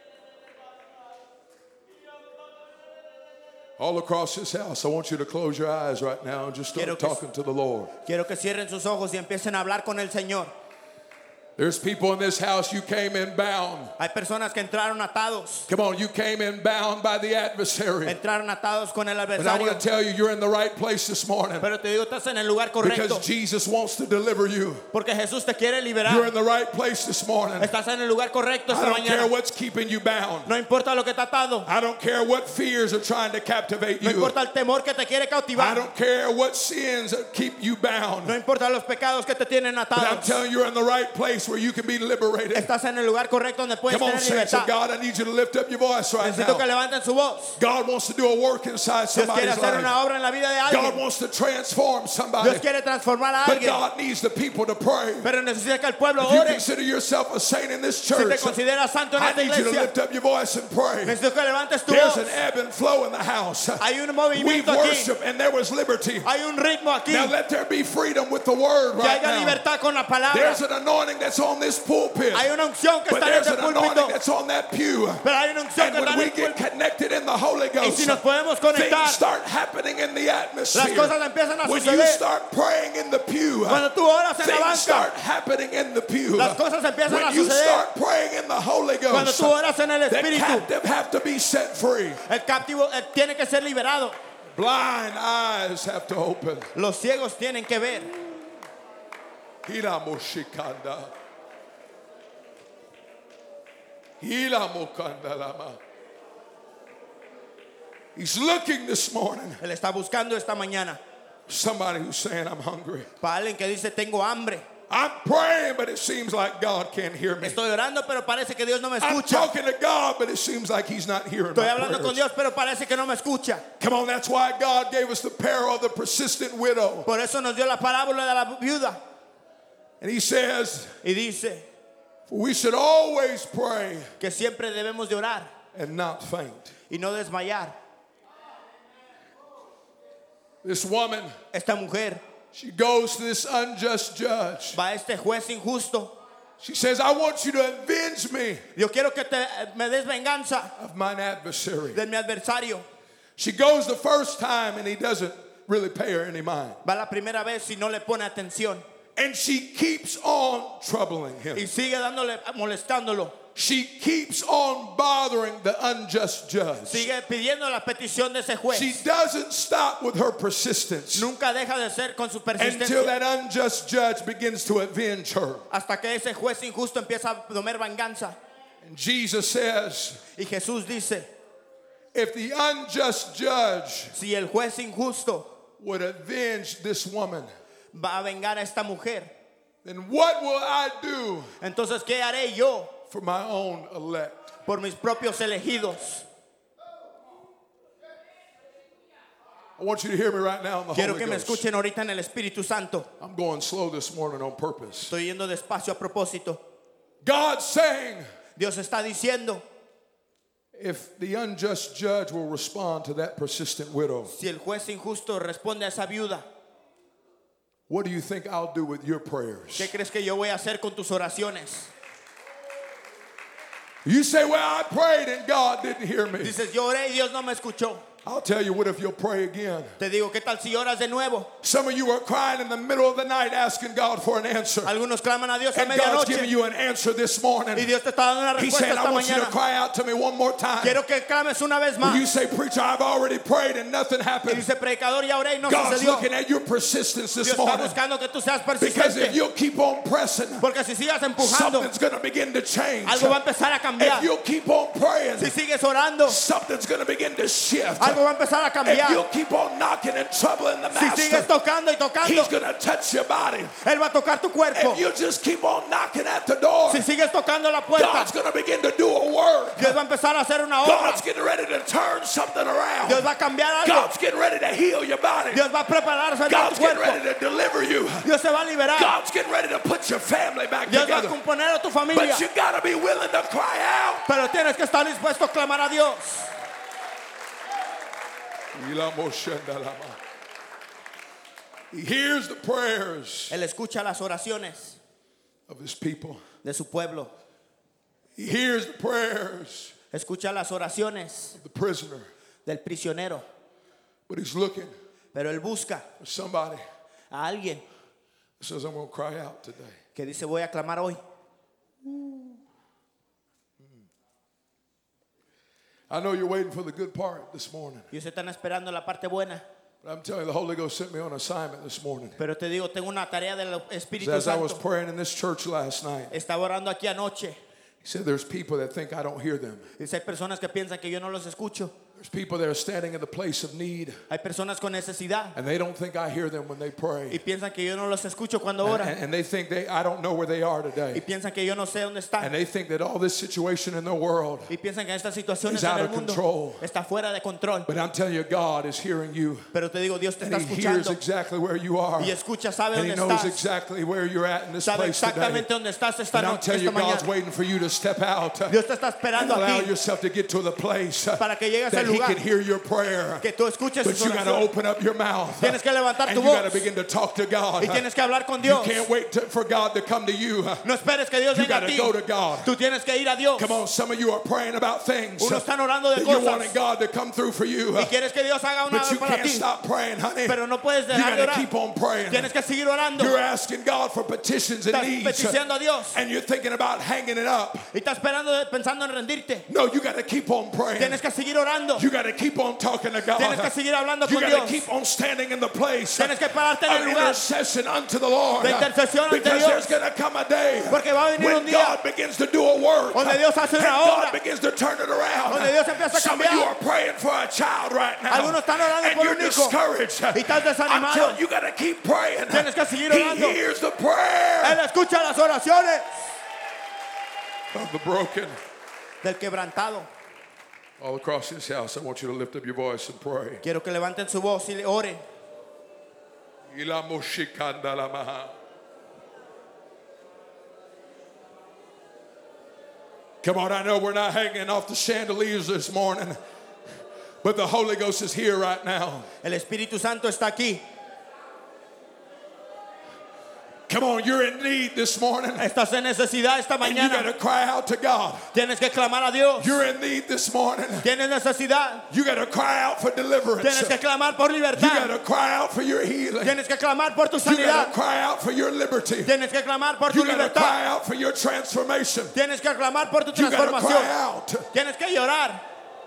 All across this house, I want you to close your eyes right now and just Quiero start que- talking to the Lord. Quiero que cierren sus ojos y empiecen a hablar con el Señor. There's people in this house, you came in bound. Hay personas que entraron atados. Come on, you came in bound by the adversary. Entraron atados con el But I adversario. want to tell you, you're in the right place this morning Pero te digo, estás en el lugar correcto. because Jesus wants to deliver you. Porque Jesús te quiere You're liberar. in the right place this morning. Estás en el lugar correcto I esta don't care mañana. what's keeping you bound. No importa lo que está atado. I don't care what fears are trying to captivate No you. importa el temor que te quiere I cautivar. don't care what sins that keep you bound. No importa los pecados que te tienen But I'm atados. telling you, you're in the right place where you can be liberated. Estás en el lugar correcto donde puedes Come on, tener saints of libertad. God, I need you to lift up your voice right Necesito que now. levanten su voz. God wants to do a work inside Dios quiere somebody's hacer una life. obra en la vida de God alguien. wants to transform somebody. Dios quiere transformar a But alguien. God needs the people to pray. Pero necesita que el pueblo If you ore. consider yourself a saint in this Si te church, consideras santo en I esta need you to iglesia, lift up your voice and pray. necesito que levantes tu There's voz. an ebb and flow in the house. Hay un We've movimiento aquí. worshiped and there was liberty. Hay un ritmo aquí. Now let there be freedom with the word Que right haya now. libertad con la palabra. There's an anointing that's on this pulpit. Hay una unción que But está en there's este an anointing púlpito. that's on that pew. Pero hay una unción And que está when en we el get púlpito. connected in the Holy Y Ghost, si nos podemos conectar, things start happening in the las atmosphere. cosas empiezan a When you suceder. start praying in the pew, Cuando tú oras en la things banca, start happening in the pew. las cosas empiezan When a you suceder. start praying in the Holy Cuando Ghost, tú oras en el the Espíritu, captive have to be set free. el captivo eh, tiene que ser liberado. Blind eyes have to open. Los ciegos tienen que ver. Hiramoshikanda. Hiramokandalama. He's looking this morning. Él está buscando esta mañana Somebody who's saying, I'm hungry. para alguien que dice, tengo hambre. I'm praying, but it seems like God can't hear me. Estoy orando, pero parece que Dios no me I'm escucha. talking to God, but it seems like He's not hearing Estoy my hablando con prayers. Dios, pero parece que no me escucha. Come on, that's why God gave us the parable of the persistent widow. Por eso nos dio la parábola de la viuda. And He says, Y dice we should always pray que siempre debemos de orar and not faint. y no desmayar. This woman, Esta mujer she goes to this unjust judge. va a este juez injusto. She says, I want you to avenge me Yo quiero que te, me des venganza of mine adversary. de mi adversario. She goes the first time and he doesn't really pay her any mind. Va la primera vez y no le pone atención. And she keeps on troubling him. Y sigue dándole, molestándolo. She keeps on bothering the unjust judge. Sigue pidiendo la petición de ese juez. She doesn't stop with her persistence Nunca deja de ser con su until persistencia. that unjust judge begins to avenge her. Hasta que ese juez injusto empieza a tomar venganza. And Jesus says, Y Jesús dice, if the unjust judge si el juez injusto would avenge this woman, va a vengar a esta mujer, then what will I do entonces ¿qué haré yo for my own elect? por mis propios elegidos? I want you to hear me right now in the Quiero Holy que me Ghost. escuchen ahorita en el Espíritu Santo. I'm going slow this morning on purpose. Estoy yendo despacio a propósito. God's saying, Dios está diciendo, if the unjust judge will respond to that persistent widow, si el juez injusto responde a esa viuda, what do you think I'll do with your prayers? ¿qué crees que yo voy a hacer con tus oraciones? You say, well, I prayed and God didn't hear me. Dices, yo oré y Dios no me escuchó. I'll tell you what, if you'll pray again. Te digo, ¿qué tal si oras de nuevo? Some of you are crying in the middle of the night asking God for an answer. Algunos claman a Dios a And God's giving medianoche you an answer this morning. y Dios te está dando una He's respuesta saying, esta I want you to mañana. cry out to me one more time. Quiero que clames una vez When you más. say, preacher, I've already prayed and nothing Y happened. dice, predicador, ya oré y no God's sucedió. looking at your persistence this Dios está morning. buscando que tú seas Because if persistente. you'll keep on pressing, Porque si sigas empujando, something's going to begin to change. algo va a empezar a If cambiar. you'll keep on praying, Si sigues orando, something's going to begin to shift. algo va a empezar a If you'll cambiar. keep on knocking and troubling the Si sigues master, tocando y tocando, he's going to touch your body. Él va a tocar tu cuerpo. If you just keep on knocking at the door, Si sigues tocando la puerta, God's going to begin to do a work. Dios va a empezar a hacer una obra. God's getting ready to turn something around. Dios va a cambiar algo. God's getting ready to heal your body. Dios va a prepararse para God's tu getting cuerpo. ready to deliver you. Dios se va a liberar. God's getting ready to put your family back Dios va a together. componer a tu familia. But you got to be willing to cry out. Pero tienes que estar dispuesto a clamar a Dios. He hears the prayers Él escucha las oraciones of his people. de su pueblo. He hears the prayers Escucha las oraciones of the prisoner. del prisionero. But he's looking Pero él busca for somebody a alguien that says, I'm going to cry out today. que dice, voy a clamar hoy. I know you're waiting for the good part this morning. Y ustedes están esperando la parte buena. But I'm telling you, the Holy Ghost sent me on assignment this morning. Pero te digo, tengo una tarea del Espíritu As I was Santo. praying in this church last night, Estaba orando aquí anoche. he said, there's people that think I don't hear them. Dice, hay personas que piensan que yo no los escucho. There's people that are standing in the place of need, Hay personas con necesidad and they don't think I hear them when they y pray. piensan que yo no los escucho cuando And, oran. and- and they think they, I don't know where they are Y today. piensan que yo no sé dónde And están. they think that all this situation in the world, Y piensan que estas situaciones It's en out el of mundo control. está fuera de control. but I'm telling you, God is hearing you. Pero te digo, Dios te And está he hears escuchando exactly where you are. y escucha, sabe And he dónde knows estás. exactly where you're at in this Sabe place today. exactamente dónde estás esta And I'm noche, telling you, esta God's mañana. waiting for you to step out uh, Dios te está and esperando a allow ti yourself to get to the place uh, para que llegues that al he lugar can hear your prayer. que tú escuches But sus you got to oraciones. open up your mouth uh, Tienes que levantar and tu you got to voz begin to talk to God. y Uh, tienes que hablar con You Dios. can't wait to, for God to come to you. Uh, No esperes que Dios You venga got a to ti. go to God. Tú tienes que ir a Dios. Come on, some of you are praying about things uh, Unos están orando de that you're cosas wanting God to come through for you. uh, y quieres que Dios haga una But you para can't ti. stop praying, honey. Pero no puedes You dejar de got to orar. keep on praying. Tienes que seguir orando. You're asking God for petitions and Estás needs, uh, peticiando a Dios and you're thinking about hanging it up. y estás esperando, pensando en rendirte. No, you got to keep on praying. Tienes que seguir orando. You got to keep on talking to God. Tienes que seguir hablando You con got to Dios. keep on standing in the place Tienes que pararte en of el lugar intercession unto the Lord. de intercesión ante Because Dios. there's going to come a day Porque va a venir when un día God begins to do a work donde Dios hace and una God obra, begins to turn it around. donde Dios empieza a Some of you cambiar. are praying for a child right now Algunos están orando and por you're un hijo discouraged. y estás I'm desanimado. telling you, you got to keep praying. Tienes que seguir He orando. hears the Él prayer escucha las oraciones of the broken. del quebrantado. All across this house, I want you to lift up your voice and pray. Quiero que levanten su voz y le oren. Come on, I know we're not hanging off the chandeliers this morning, but the Holy Ghost is here right now. El Espíritu Santo está aquí. Come on, you're in need this morning. Estás en necesidad esta And you got mañana. to cry out to God. Tienes que clamar a Dios. You're in need this morning. Tienes necesidad. You got to cry out for deliverance. Tienes que clamar por You got libertad. to cry out for your healing. Tienes que clamar por tu You got sanidad. to cry out for your liberty. Tienes que clamar por tu You got to libertad. cry out for your transformation. Tienes que clamar por tu You got to cry transformación. out. Tienes que llorar.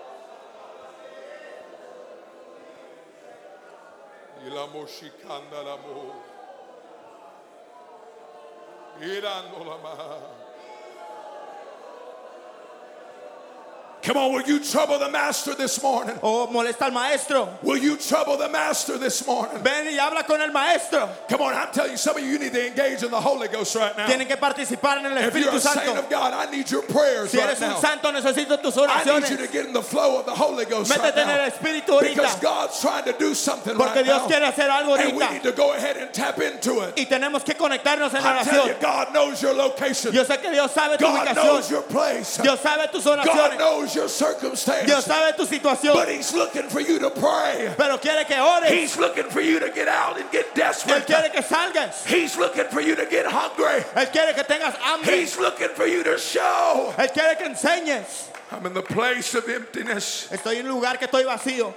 Come on, will you trouble the master this morning? O molesta al maestro. Will you trouble the master this morning? Ven y habla con el maestro. Come on, I'm telling you, some of you, you need to engage in the Holy Ghost right now. Tienen que participar en el If you're Espíritu a saint Santo. of God, I need your prayers Si right eres un now. santo, necesito tus I need oraciones. you to get in the flow of the Holy Ghost right Métete en el now. Espíritu Because ahorita. God's trying to do something Porque right Dios now. quiere hacer algo And we ahorita. need to go ahead and tap into it. Y tenemos que conectarnos en I'm telling oración. you, God knows your location. Yo sé que Dios sabe tu God knows ubicación. your place. Dios sabe tus God oraciones. knows knows your circumstance. Dios sabe tu situación. But He's looking for you to pray. Pero quiere que ores. He's looking for you to get out and get Él desperate. quiere que salgas. He's looking for you to get hungry. Él quiere que tengas hambre. He's looking for you to show. Él quiere que enseñes. I'm in the place of emptiness. Estoy en un lugar que estoy vacío.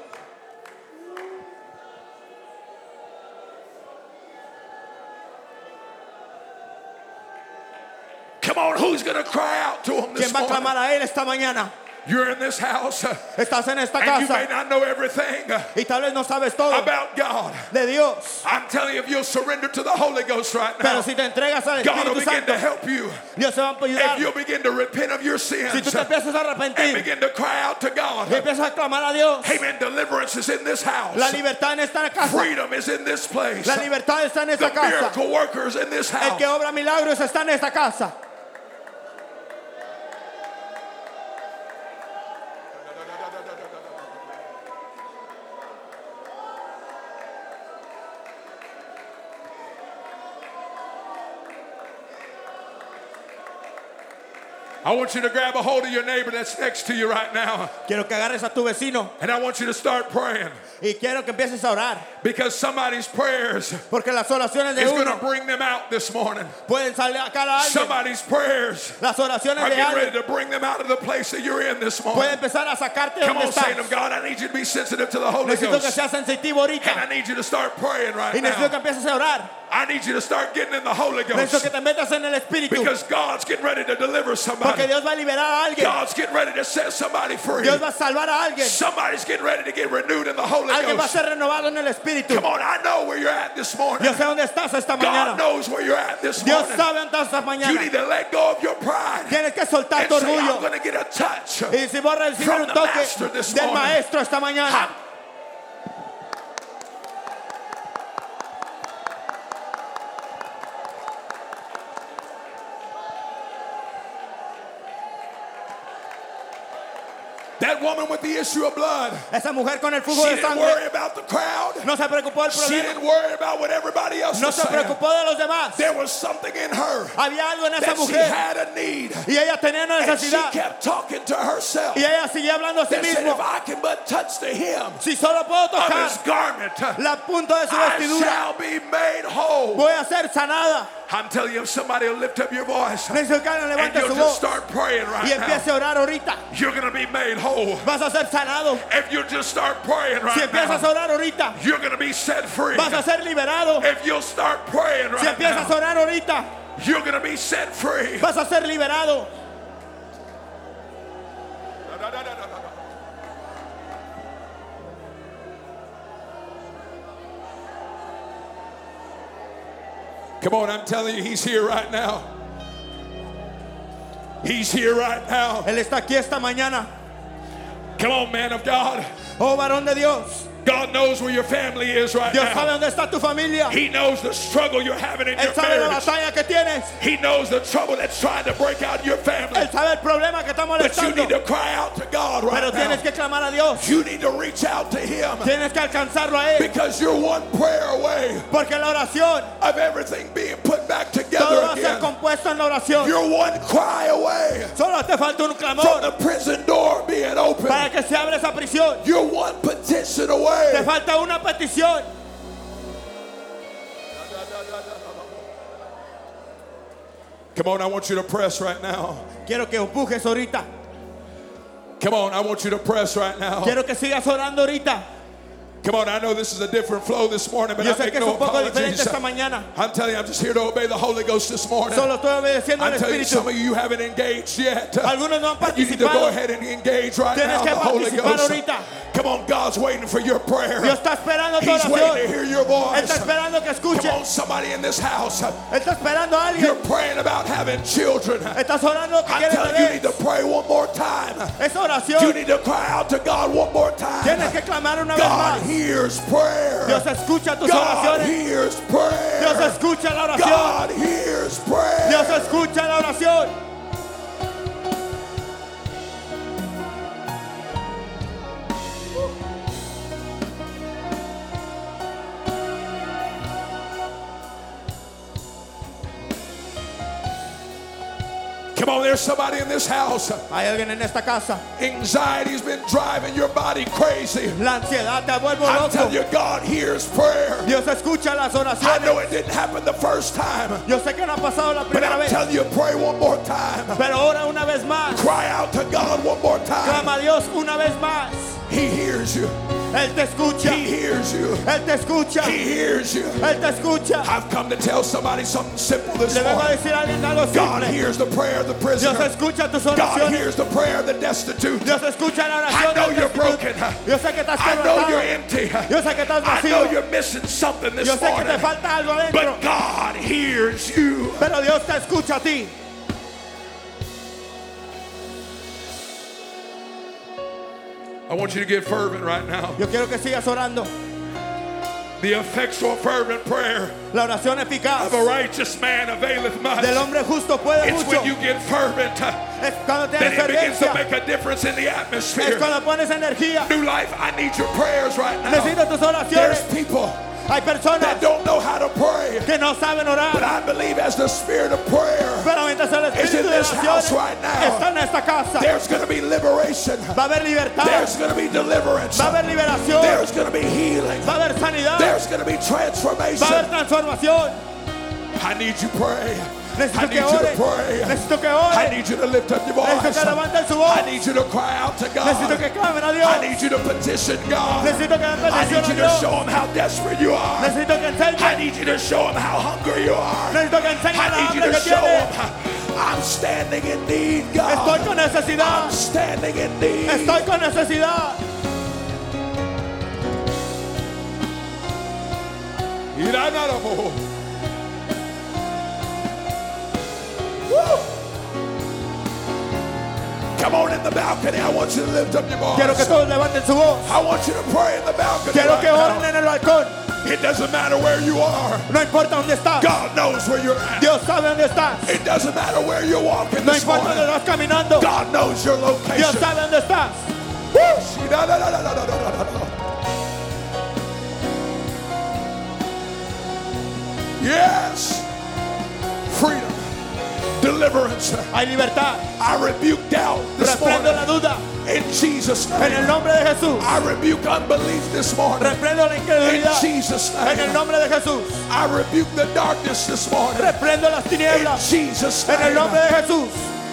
Come on, who's going to cry out to Him this ¿Quién va a morning? clamar a Él esta mañana? You're in this house uh, Estás en esta and you may casa not know everything uh, y tal vez no sabes todo about God. de Dios. I'm telling you, if you'll surrender to the Holy Ghost right Pero now, si te entregas al God will Espíritu begin Santo, to help you. Dios se va a If ayudar. you'll begin to repent of your Si tú sins te uh, empiezas a and arrepentir begin to cry out to God, y empiezas a clamar a Dios, amen, deliverance is in this house. la libertad en esta casa. Freedom is in this place. La libertad está en The esta casa. miracle workers in this El house. que obra milagros está en esta casa. I want you to grab a hold of your neighbor that's next to you right now. Quiero que agarres a tu vecino And I want you to start praying. y quiero que empieces a orar. Because somebody's prayers Porque las oraciones de is going to uno bring them out this morning. pueden sacar a alguien. Somebody's prayers Las oraciones are de getting ready alguien to bring them out of the place that you're in this pueden morning. empezar a sacarte de Come donde on, saint of estás. God, I need you to be sensitive to the Holy Necesito que Ghost. seas sensitivo And I ahorita. need you to start praying right Y necesito que now. empieces a orar. I need you to start getting in the Holy Necesito Ghost. que te metas en el Espíritu. Because God's getting ready to deliver Porque somebody. Dios va a liberar a alguien. God's getting ready to set somebody free. Dios va a salvar a alguien. Somebody's getting ready to get renewed in the Holy Alguien va a Ghost. ser renovado en el Espíritu. Come on, I know where you're at this morning. Yo sé dónde estás esta God mañana. knows where you're at this Dios morning. sabe dónde estás esta You mañana. need to let go of your pride Tienes que soltar and tu say, I'm orgullo. going to get a touch. Y si vos recibir from un the toque master this del morning. maestro esta mañana. That woman with the issue of blood, Esa mujer con el she flujo de didn't worry sangre about the crowd. no se preocupó del She problema. didn't worry about what everybody else No was se saying. preocupó de los demás. There was something in her Había algo en esa that she mujer had a need. y ella tenía una And she necesidad kept talking to herself. y ella seguía hablando a sí That said, if mismo. I can but touch the hem Si solo puedo of tocar his garment, la punta de su I vestidura, shall be made whole. voy a ser sanada. I'm telling you, if somebody will lift up your voice and Necesito que alguien levante you'll su just voz start praying y right empiece now, a orar ahorita. you're going to be made whole. Vas a ser sanado. If you just start praying Si right empiezas a now, orar ahorita, you're going to be set free. vas a ser liberado. If you'll start praying Si right empiezas a now, orar ahorita, you're going to be set free. vas a ser liberado. Come on, I'm telling you, he's here right now. He's here right now. Él está aquí esta mañana. Come on, man of God. Oh, varón de Dios. God knows where your family is right Dios sabe now. dónde está tu familia. He knows the struggle you're having in Él your sabe la marriage. batalla que tienes. He knows the trouble that's trying to break out in your family. Él sabe el problema que está But you molestando. need to cry out to God Pero right tienes now. que clamar a Dios. You need to reach out to Him Tienes que alcanzarlo a Él. because you're one prayer away Porque la oración, of everything being put back todo together va a ser again. compuesto en la oración. You're one cry away Solo te falta un from clamor the prison door being open. para que se abra esa prisión. You're one petition Te away. falta una petición. Come on, I want you to press right now. Quiero que empujes ahorita. Come on, I want you to press right now. Quiero que sigas orando ahorita. Come on, I know this is a different flow this morning, but Yo I sé make que es no un poco diferente apologies. esta mañana. I'm telling you, I'm just here to obey the Holy Ghost this morning. Solo estoy obedeciendo al I'm telling you, some Espíritu. of you, you haven't engaged yet. Algunos no han And you need to go participado. ahead and engage right Tienes now in que the Holy participar Ghost. ahorita. Come on, God's waiting for your prayer. Dios está esperando tu He's waiting to oración. hear your Él voice. está esperando que escuche. Come on, somebody in this house. Él está esperando a You're alguien. praying about having children. Estás orando que I'm quieres telling you, you need tener. to pray one more time. Esa You oración need to cry out to God one more time. tienes que clamar una vez God más. hears prayer. Dios escucha tus God oraciones. hears prayer. Dios escucha la oración. God hears prayer. Dios escucha la oración. Come on, there's somebody in this house. Hay alguien en esta casa. Anxiety's been driving your body crazy. La ansiedad te vuelve I loco. tell you, God hears prayer. Dios escucha las I oraciones. know it didn't happen the first time, Yo sé que no ha pasado la but primera I'm vez, telling you, pray one more time. pero ora una vez más. Cry out to God one more time. Clama a Dios una vez más. He hears you. Él te escucha. He hears you. Él te escucha. He hears you. Él te escucha. I've come to tell somebody something simple this Le vengo a morning. decir a alguien algo God simple. hears the prayer of the Dios prisoner. escucha tus God oraciones. hears the prayer of the destitute. Dios escucha la I oración know del you're destituto. broken. Yo sé que estás I know you're quebrantado. empty. Yo sé que estás I know vacío. you're missing something Yo this sé que te morning. falta algo adentro. But God hears you. Pero Dios te escucha a ti. I want you to get fervent right now. Yo quiero que sigas orando. The effectual fervent prayer La oración eficaz of a righteous man availeth much. del hombre justo puede It's mucho. when you get fervent uh, Es cuando that tienes it begins to fervencia. make a difference in the Es atmosphere. cuando pones energía. New life, I need your prayers right now. Necesito tus There's oraciones. people Hay personas that don't know how to pray, que no saben but orar. I believe as the spirit of prayer, Pero mientras el It's in espíritu de this house oración right now. está en esta casa, there's going to be liberation. va a haber libertad, There's going to be deliverance. va a haber liberación, There's going to be healing. va a haber sanidad, There's going to be va a transformation. haber transformación. I need you to pray. I Necesito need que you to ore, pray. necesito que I ore, need you to lift up your necesito voice. que levanten su voz, I need you to cry out to necesito God. que clamen a I Dios, need you to petition God. necesito que den I need petición you a to Dios, show him how desperate you are. necesito que I enseñen, need you to show him how hungry you are. necesito que enseñen I la need you hambre to que show tienen. him I'm standing in need, Estoy God. con necesidad, I'm standing in need. estoy con necesidad. Come on in the balcony. I want you to lift up your Quiero que voice. todos levanten su voz. I want you to pray in the balcony. Quiero right que oren now. en el balcón. It doesn't matter where you are. No importa dónde estás. God knows where you're at. Dios sabe dónde estás. It doesn't matter where you're walking No this importa dónde morning. vas caminando. God knows your Dios location. sabe dónde estás. Yes. Freedom. Deliverance. Hay libertad. I rebuke doubt this Reprendo la morning. duda. In Jesus' En el name. nombre de Jesús. I rebuke unbelief this morning. Reprendo la In incredulidad. Jesus' En el name. nombre de Jesús. I rebuke the darkness this morning. Reprendo las In tinieblas. Jesus' En el nombre name. de Jesús.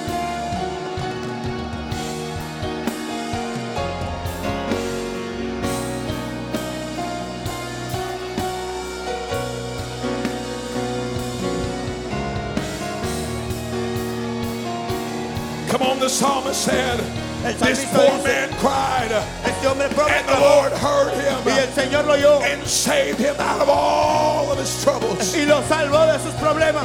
Come on, the psalmist said, El this salmista poor dice, man cried, este hombre and the prometió Lord heard y el him Señor lo oyó and saved him out of all of his troubles. y lo salvó de sus problemas.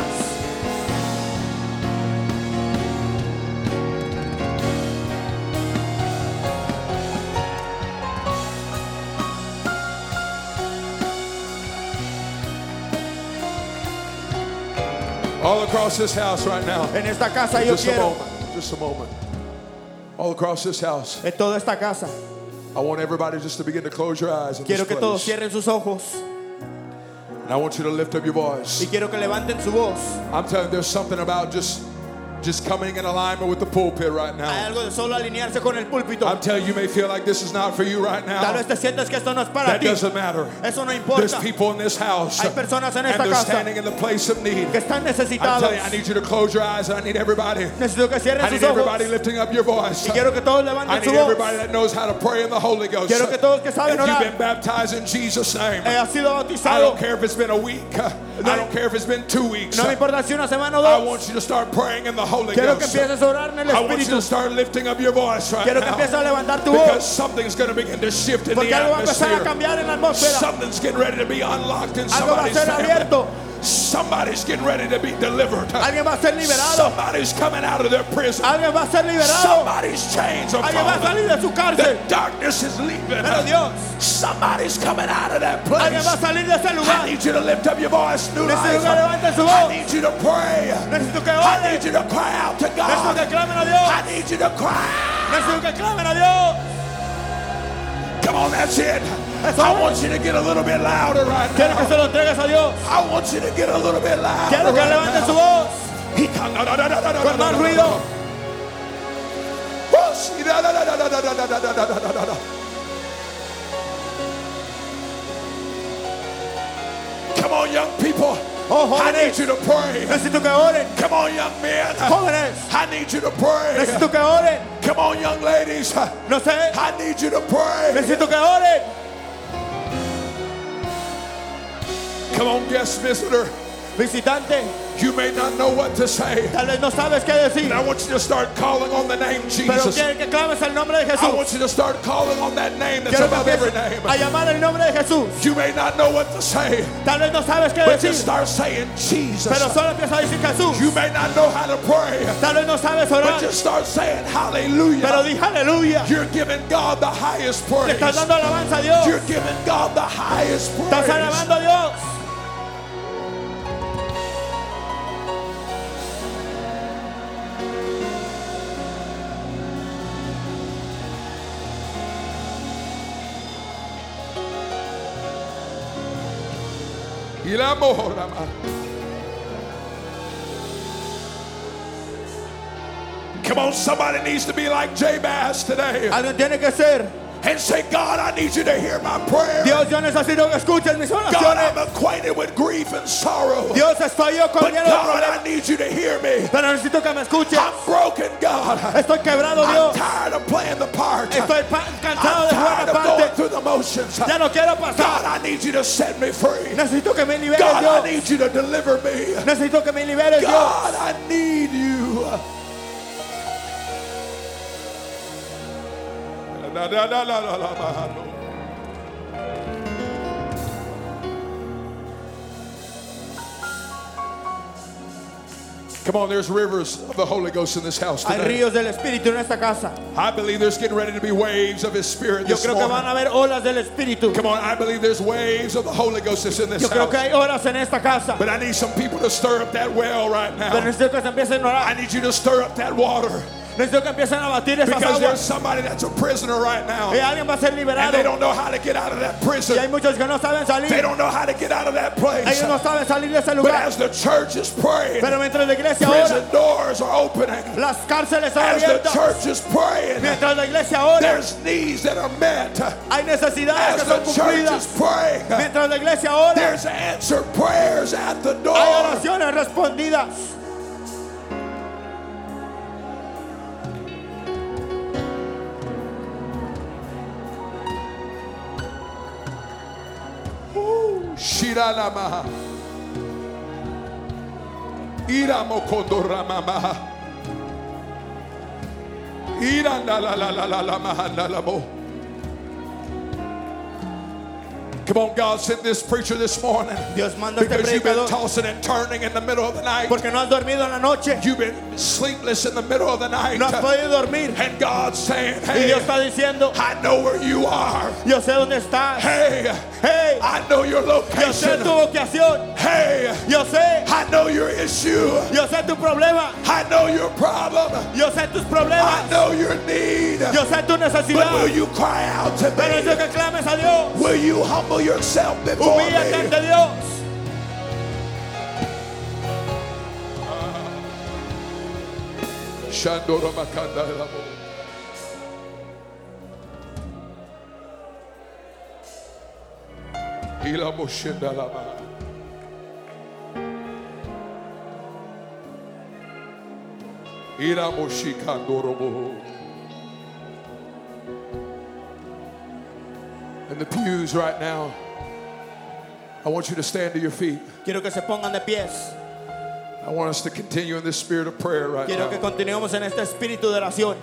All across this house right now. En esta casa yo Just a quiero, moment. Just a moment. All across this house. en toda esta casa, I want everybody just to begin to close your eyes in quiero this que todos place. cierren sus ojos And I want you to lift up your y voice. quiero que levanten su voz. I'm telling you, there's something about just just coming in alignment with the pulpit right Hay now. algo de solo alinearse con el púlpito. I'm telling you, you may feel like this is not for you right Tal now. vez te sientes que esto no es para That ti. doesn't matter. Eso no There's importa. people in this house Hay personas en and esta they're casa standing in the place of need. que están I'm necesitados. telling you, I need you to close your eyes and I need everybody. Necesito que I cierren need sus everybody ojos lifting up your voice. y quiero que todos I levanten su need voz. everybody that knows how to pray in the Holy Ghost. Quiero que todos que saben If you've orar, been baptized in Jesus' name, eh, ha sido I bautizado. don't care if it's been a week. I don't care if it's been two weeks. No me importa si una semana o I dos. want you to start praying in the Holy Quiero que Ghost. empieces a orar en el I want you Espíritu. to start lifting up your voice right Quiero que now. empieces a levantar tu Because voz. something's going to begin to shift in Porque the algo va a empezar a atmosphere. cambiar en la atmósfera. Something's getting ready to be unlocked in Algo va a somebody's ser family. abierto. Somebody's getting ready to be delivered. Alguien va a ser liberado. Somebody's coming out of their prison. Alguien va a ser liberado. Somebody's chains are Alguien va a falling. salir de su The cárcel. darkness is leaving. Pero Dios, Somebody's coming out of that alguien va a place. salir de ese I lugar. need you to lift up your voice, New Necesito que Life. levanten su I voz. need you to pray. Necesito que I oren. need you to cry out to Necesito God. que clamen a Dios. I need you to cry. Necesito que clamen a Dios. Come on, that's it. Eso I es. want you to get a little bit louder right Quiero que se now. lo entregues a Dios. I want you to get a little bit louder Quiero que right levanten su now. voz. He come- no, no, no, no, no, no, Con no, más no, no, ruido. no. Come on, young people. Oh, I need jóvenes, you to pray. necesito que oren. Come on, young men. Jóvenes, I need you to pray. necesito que oren. Come on, young ladies. No sé, I need you to pray. necesito que oren. Come on, guest visitor. Visitante, You may not know what to say. tal vez no sabes qué decir, And I want you to start calling on the name pero Jesus. quiero que clames el nombre de I Jesús. want you to start calling on that name that's Quiero que above every empieces name. a llamar el nombre de Jesús. You may not know what to say, Tal vez no sabes qué but just decir, start saying Jesus. pero solo empieza a decir Jesús. You may not know how to pray, Tal vez no sabes but orar, just start saying pero hallelujah. di aleluya. You're giving God the highest Le estás praise. dando alabanza a Dios. You're giving God the highest Estás praise. alabando a Dios. Y la mora, ma. Come on, somebody needs to be like Jabez today Alguien tiene que ser. and say, God, I need you to hear my prayer. Dios, yo necesito que escuches mis God, oraciones. I'm acquainted with grief and sorrow. Dios, estoy yo con But miedo de God, problemas, I need you to hear me. pero necesito que me escuches. I'm broken, God. Estoy quebrado, I'm Dios. tired of playing the part. Estoy pa- I'm cansado de jugar tired la of going parte. through the motions. Ya no quiero God, pasar. I need you to set me free. Necesito que me liberes, God, I Dios. need you to deliver me. Necesito que me liberes, Dios. God, I need you. La, la, la, la, la, la, la. Come on, there's rivers of the Holy Ghost in this house Hay today. ríos del Espíritu en esta casa. I believe there's getting ready to be waves of His Spirit Yo this creo que van morning. a haber olas del Espíritu. Come on, I believe there's waves of the Holy Ghost that's in this Yo creo que house. hay olas en esta casa. But I need some people to stir up that well right Pero now. necesito que se empiecen a I orar. need you to stir up that water Necesito que empiecen a batir esas because there's aguas. somebody that's a prisoner right now Y alguien va a ser and they liberado. don't know how to get out of that Y hay prison. muchos que no saben They salir. don't know how to get out of that place. Ellos no saben salir de ese But lugar. as the church is praying, Pero mientras la iglesia ora, prison doors are opening. las cárceles son As the abiertas. church is praying, Mientras la iglesia ora, there's needs that are met. hay necesidades As que the son church cumplidas. is praying, Mientras la iglesia ora, there's answered prayers at the hay door. oraciones respondidas. Shiralama. Iramo kondoramama. Iranda la la la la la mahanda la mo. Come on, God sent this preacher this morning Dios manda este because you've been predicador tossing and turning in the middle of the night. porque no has dormido en la noche. You've been sleepless in the middle of the night. No has podido dormir. And God's saying, Y Dios hey, está diciendo, I know where you are. yo sé dónde estás. Hey, Hey, I know your yo sé location. tu vocación. Hey, Yo sé, I know your issue. yo sé tu problema. I know your problem. Yo sé tus I problemas. know your need. Yo sé tu But will necesidad. you cry out to Pero yo me? que clames a Dios. Will you humble yourself before Humíllate me? ante Dios. Shandora makanda labo. Ila moshinda lama. Ila moshikandorobo. In the pews right now, I want you to stand to your feet. Quiero que se pongan de pies. I want us to continue in this spirit of prayer right Quiero que now. continuemos en este espíritu de oración.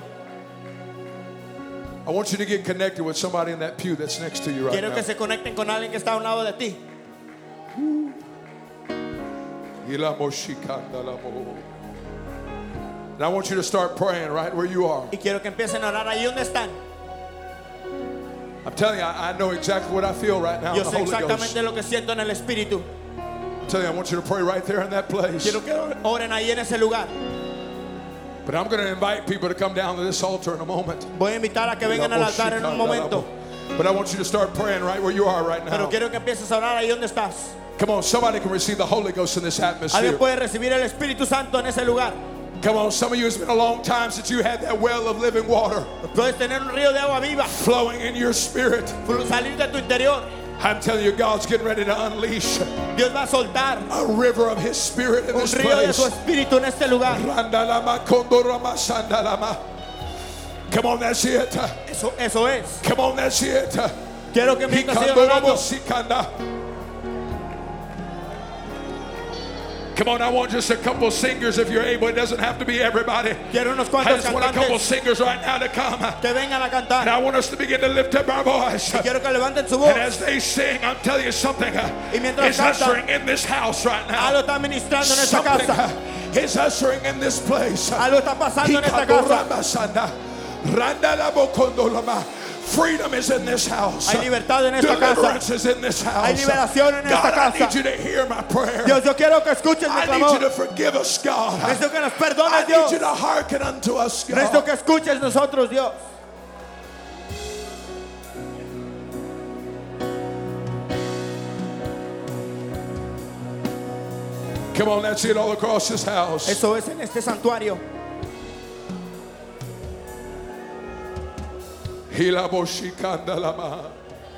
I want you to get connected with somebody in that pew that's next to you right Quiero que now. se conecten con alguien que está a un lado de ti. Ila moshikandalamo. And I want you to start praying right where you are. Y quiero que empiecen a orar ahí donde están. I'm telling you, I, I know exactly what I feel right now in Yo the sé Holy Ghost. exactamente lo que siento en el espíritu. I'm telling you, I want you to pray right there in that place. Quiero que oren ahí en ese lugar. But I'm going to invite people to come down to this altar in a moment. Voy a invitar a que vengan al altar en un momento. But I want you to start praying right where you are right now. Pero quiero que empieces a orar ahí donde estás. Come on, somebody can receive the Holy Ghost in this atmosphere. Alguien puede recibir el Espíritu Santo en ese lugar. Come on, some of you, it's been a long time since you had that well of living water Puedes tener un río de agua viva flowing in your spirit. salir de tu interior. I'm telling you, God's getting ready to unleash Dios va a soltar a river of His Spirit in un this río de su place. espíritu en este lugar. Randalama, kondorama, sandalama. Come on, that's it. Eso, eso es. Come on, that's it. Quiero que mientras sigan Hikandorobo, orando, sikanda. Come on, I want just a couple singers if you're able. It doesn't have to be everybody. quiero unos I cuantos just want a couple cantantes singers right now to come. que vengan a And cantar. I want us to begin to lift up our voice. Y quiero que levanten su voz. And as they sing, I'm telling you something. Y mientras It's cantan, ushering in this house right now. algo está ministrando en esta Something casa. uh, is ushering in this place. Algo está pasando en esta casa. Hikandorama, randalabokondolama. Freedom is in this house. Hay libertad en esta casa. Deliverance is in this house. Hay liberación en esta God, I casa. need you to hear my prayer. Dios, yo quiero que escuches mi I need you to clamor. forgive us, God. Necesito que nos I perdones, need Dios. you to hearken unto us, Necesito God. que escuches nosotros, Dios. Come on, that's it all across this house. Eso es en este santuario. Hilaboshikandalama.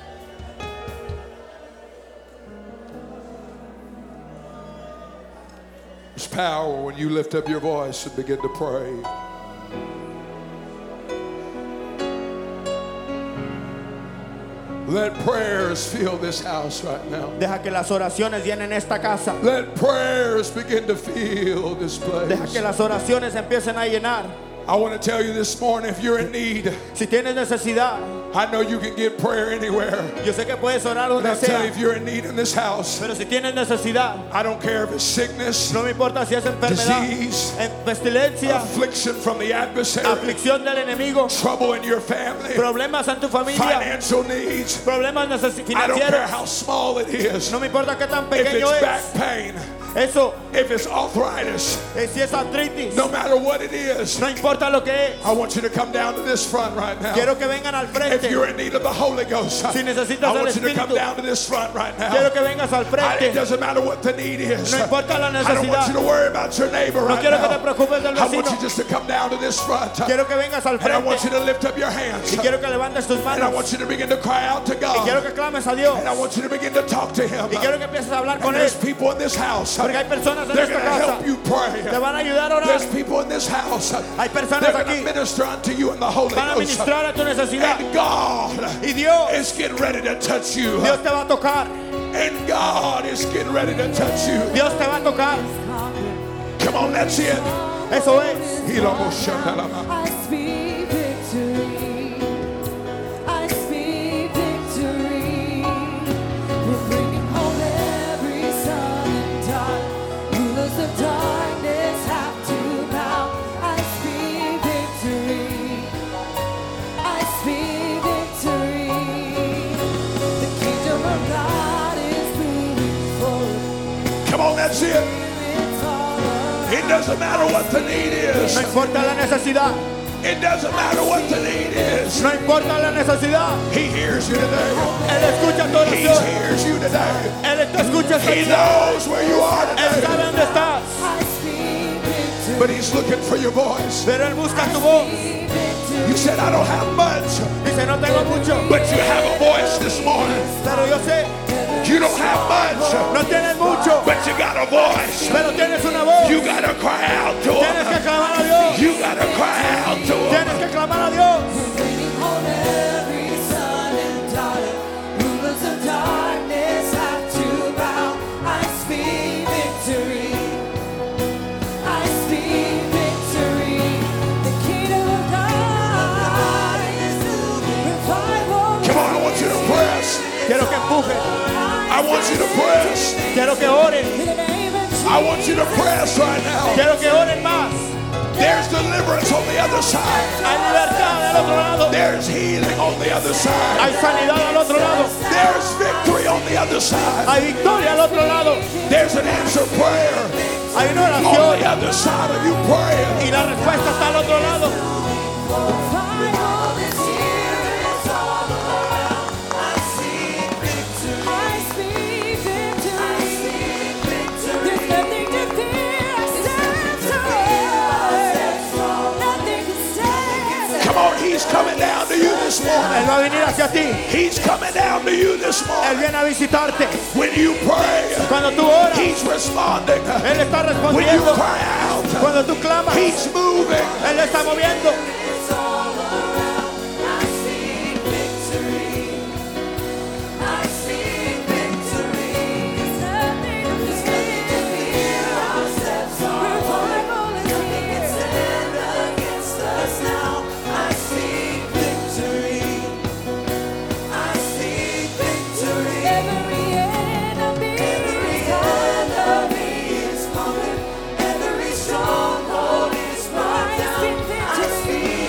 There's power when you lift up your voice and begin to pray. Let prayers fill this house right now. Deja que las oraciones llenen esta casa. Let prayers begin to fill this Deja place. que las oraciones empiecen a llenar. I want to tell you this morning, if you're in need, Si tienes necesidad, I know you can get prayer anywhere. yo sé que puedes orar But donde I'll tell you, sea. if you're in need in this house, Pero si tienes necesidad, I don't care if it's sickness, no me importa si es enfermedad, disease, en pestilencia, affliction from the adversary, aflicción del enemigo, trouble in your family, problemas en tu familia, financial needs. problemas necesi- I don't care financieros. how small it is. No me importa qué tan If pequeño it's es. back pain, Eso, if it's arthritis, eh, si es artritis, no matter what it is, no importa lo que es. I want you to come down to this front right now. Quiero que vengan al If frente. you're in need of the Holy Ghost, Si necesitas I el want you to come Espíritu, down to this front right now. quiero que vengas al I- It frente. doesn't matter what the need is. No importa la I don't want you necesidad. to worry about your neighbor No right quiero que te now. preocupes del I want you vecino. just to come down to this front. Quiero que vengas al And I want you frente. to lift up your hands. Y quiero que levantes tus And I manos. want you to begin to cry out to Y quiero God. que clames a Dios. And I want you to begin to talk to Him. Y quiero que empieces a hablar And con Él. there's people in this house. Porque hay personas en They're esta going to casa. help you pray. Te van a ayudar a orar. There's people in this house. Hay personas They're going aquí. to minister unto you in the Holy Van a Ghost. ministrar a tu necesidad. And God Y Dios, is getting ready to touch you. Dios te va a tocar. And God is getting ready to touch you. Dios te va a tocar. Come on, that's it. Eso es. I speak victory. I speak victory. We're bringing home every son and daughter. Rulers of darkness have to bow. I speak victory. I speak victory. The kingdom of God is moving forward. Come on, that's it. It's all around. It doesn't matter what the need is. No importa la necesidad. It doesn't matter what the need is. No importa la necesidad. He hears you today. Él escucha tu He oración. hears you today. Él te escucha esta He oración. knows where you are Él sabe today. dónde estás. I speak victory. But He's looking for your voice. Pero Él busca tu voz. You said, I don't have much. Dice, no tengo mucho. But you have a voice this morning. Pero yo sé, You don't have much. no tienes mucho. But you got a voice. Pero tienes una voz. You got to cry out to Tienes que Him. clamar a Dios. You got to cry out to Him. Tienes que clamar a Dios. Bringing home every son and daughter. Rulers of darkness have to bow. I speak victory. I speak victory. The kingdom of God is moving. Revival. Come on, I want you to press. Quiero que empujen. I want you to press. Quiero que oren. In the name of Jesus. I want you to press right now. Quiero que oren más. There's deliverance on the other side. Hay libertad al otro lado. There's healing on the other side. Hay sanidad al otro lado. There's victory on the other side. Hay victoria al otro lado. There's an answer prayer Hay una on the oración. other side of you praying. Y la respuesta está al otro lado. Revival is here. It's all around. I speak victory. I speak victory. I speak victory. There's nothing to fear. I stand tall. this Él morning. va a venir hacia ti. He's coming down to you this Él morning. viene a visitarte. When you pray, Cuando tú oras, He's responding. Él está When you respondiendo. cry out, Cuando tú clamas, He's moving. Él está moviendo. It's all around. I see victory. I see victory. There's nothing to fear. Our steps are ordered. Nothing can stand against us now. I see victory. I see victory. Every enemy, every enemy is conquered. Every stronghold is brought down. I see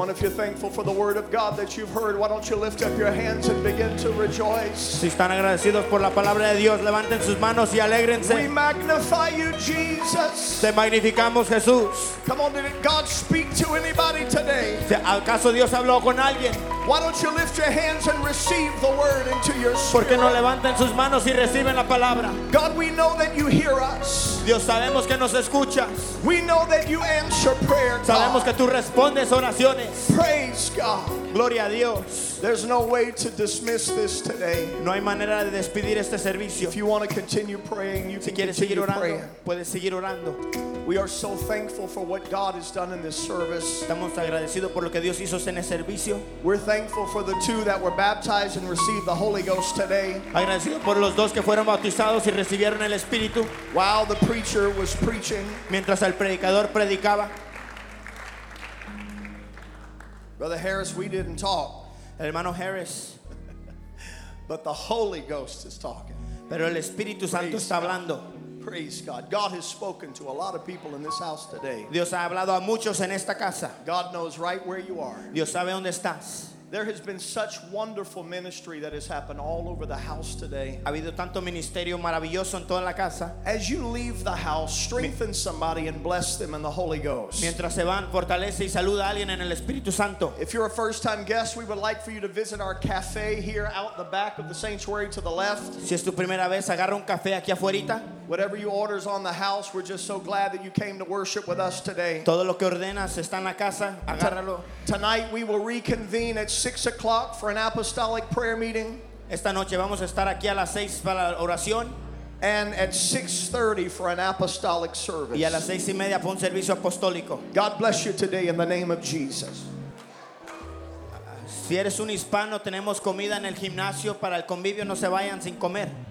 on, if you're thankful for the word of God that you've heard, why don't you lift up your hands and begin to rejoice? Si están agradecidos por la palabra de Dios, levanten sus manos y We alégrense. magnify you, Jesus. Te magnificamos, Jesús. Come on, did God speak to anybody today? ¿Acaso Dios habló con alguien? Why don't you lift your hands and receive the word into your ¿Por qué no spirit? levanten sus manos y reciben la palabra? God, we know that you hear us. Dios, sabemos que nos escuchas. We know that you answer prayer, Sabemos God. que tú respondes oraciones. Praise God. Gloria a Dios. There's no way to dismiss this today. No hay manera de despedir este servicio. If you want to continue praying, you Si can quieres seguir continue orando, praying. puedes seguir orando. We are so thankful for what God has done in this service. Estamos agradecidos por lo que Dios hizo en el servicio. We're thankful for the two that were baptized and received the Holy Ghost today. Agradecidos por los dos que fueron bautizados y recibieron el Espíritu While the preacher was preaching, mientras el predicador predicaba. Brother Harris, we didn't talk, El hermano Harris, but the Holy Ghost is talking. pero el Espíritu Santo Praise está God. hablando. Praise God. God has spoken to a lot of people in this house today. Dios ha hablado a muchos en esta casa. God knows right where you are. Dios sabe dónde estás. There has been such wonderful ministry that has happened all over the house today. Ha habido tanto ministerio maravilloso en toda la casa. As you leave the house, strengthen somebody and bless them in the Holy Ghost. Mientras se van, fortalece y saluda a alguien en el Espíritu Santo. If you're a first-time guest, we would like for you to visit our cafe here out the back of the sanctuary to the left. Si es tu primera vez, agarra un café aquí afuera. Whatever you order is on the house. We're just so glad that you came to worship with us today. Todo lo que ordenas está en la casa, agárralo. Tonight we will reconvene at six o'clock for an apostolic prayer meeting, Esta noche vamos a estar aquí a las seis para la oración and at six thirty for an apostolic service. y a las seis y media para un servicio apostólico. God bless you today in the name of Jesus. Si eres un hispano, tenemos comida en el gimnasio para el convivio, no se vayan sin comer.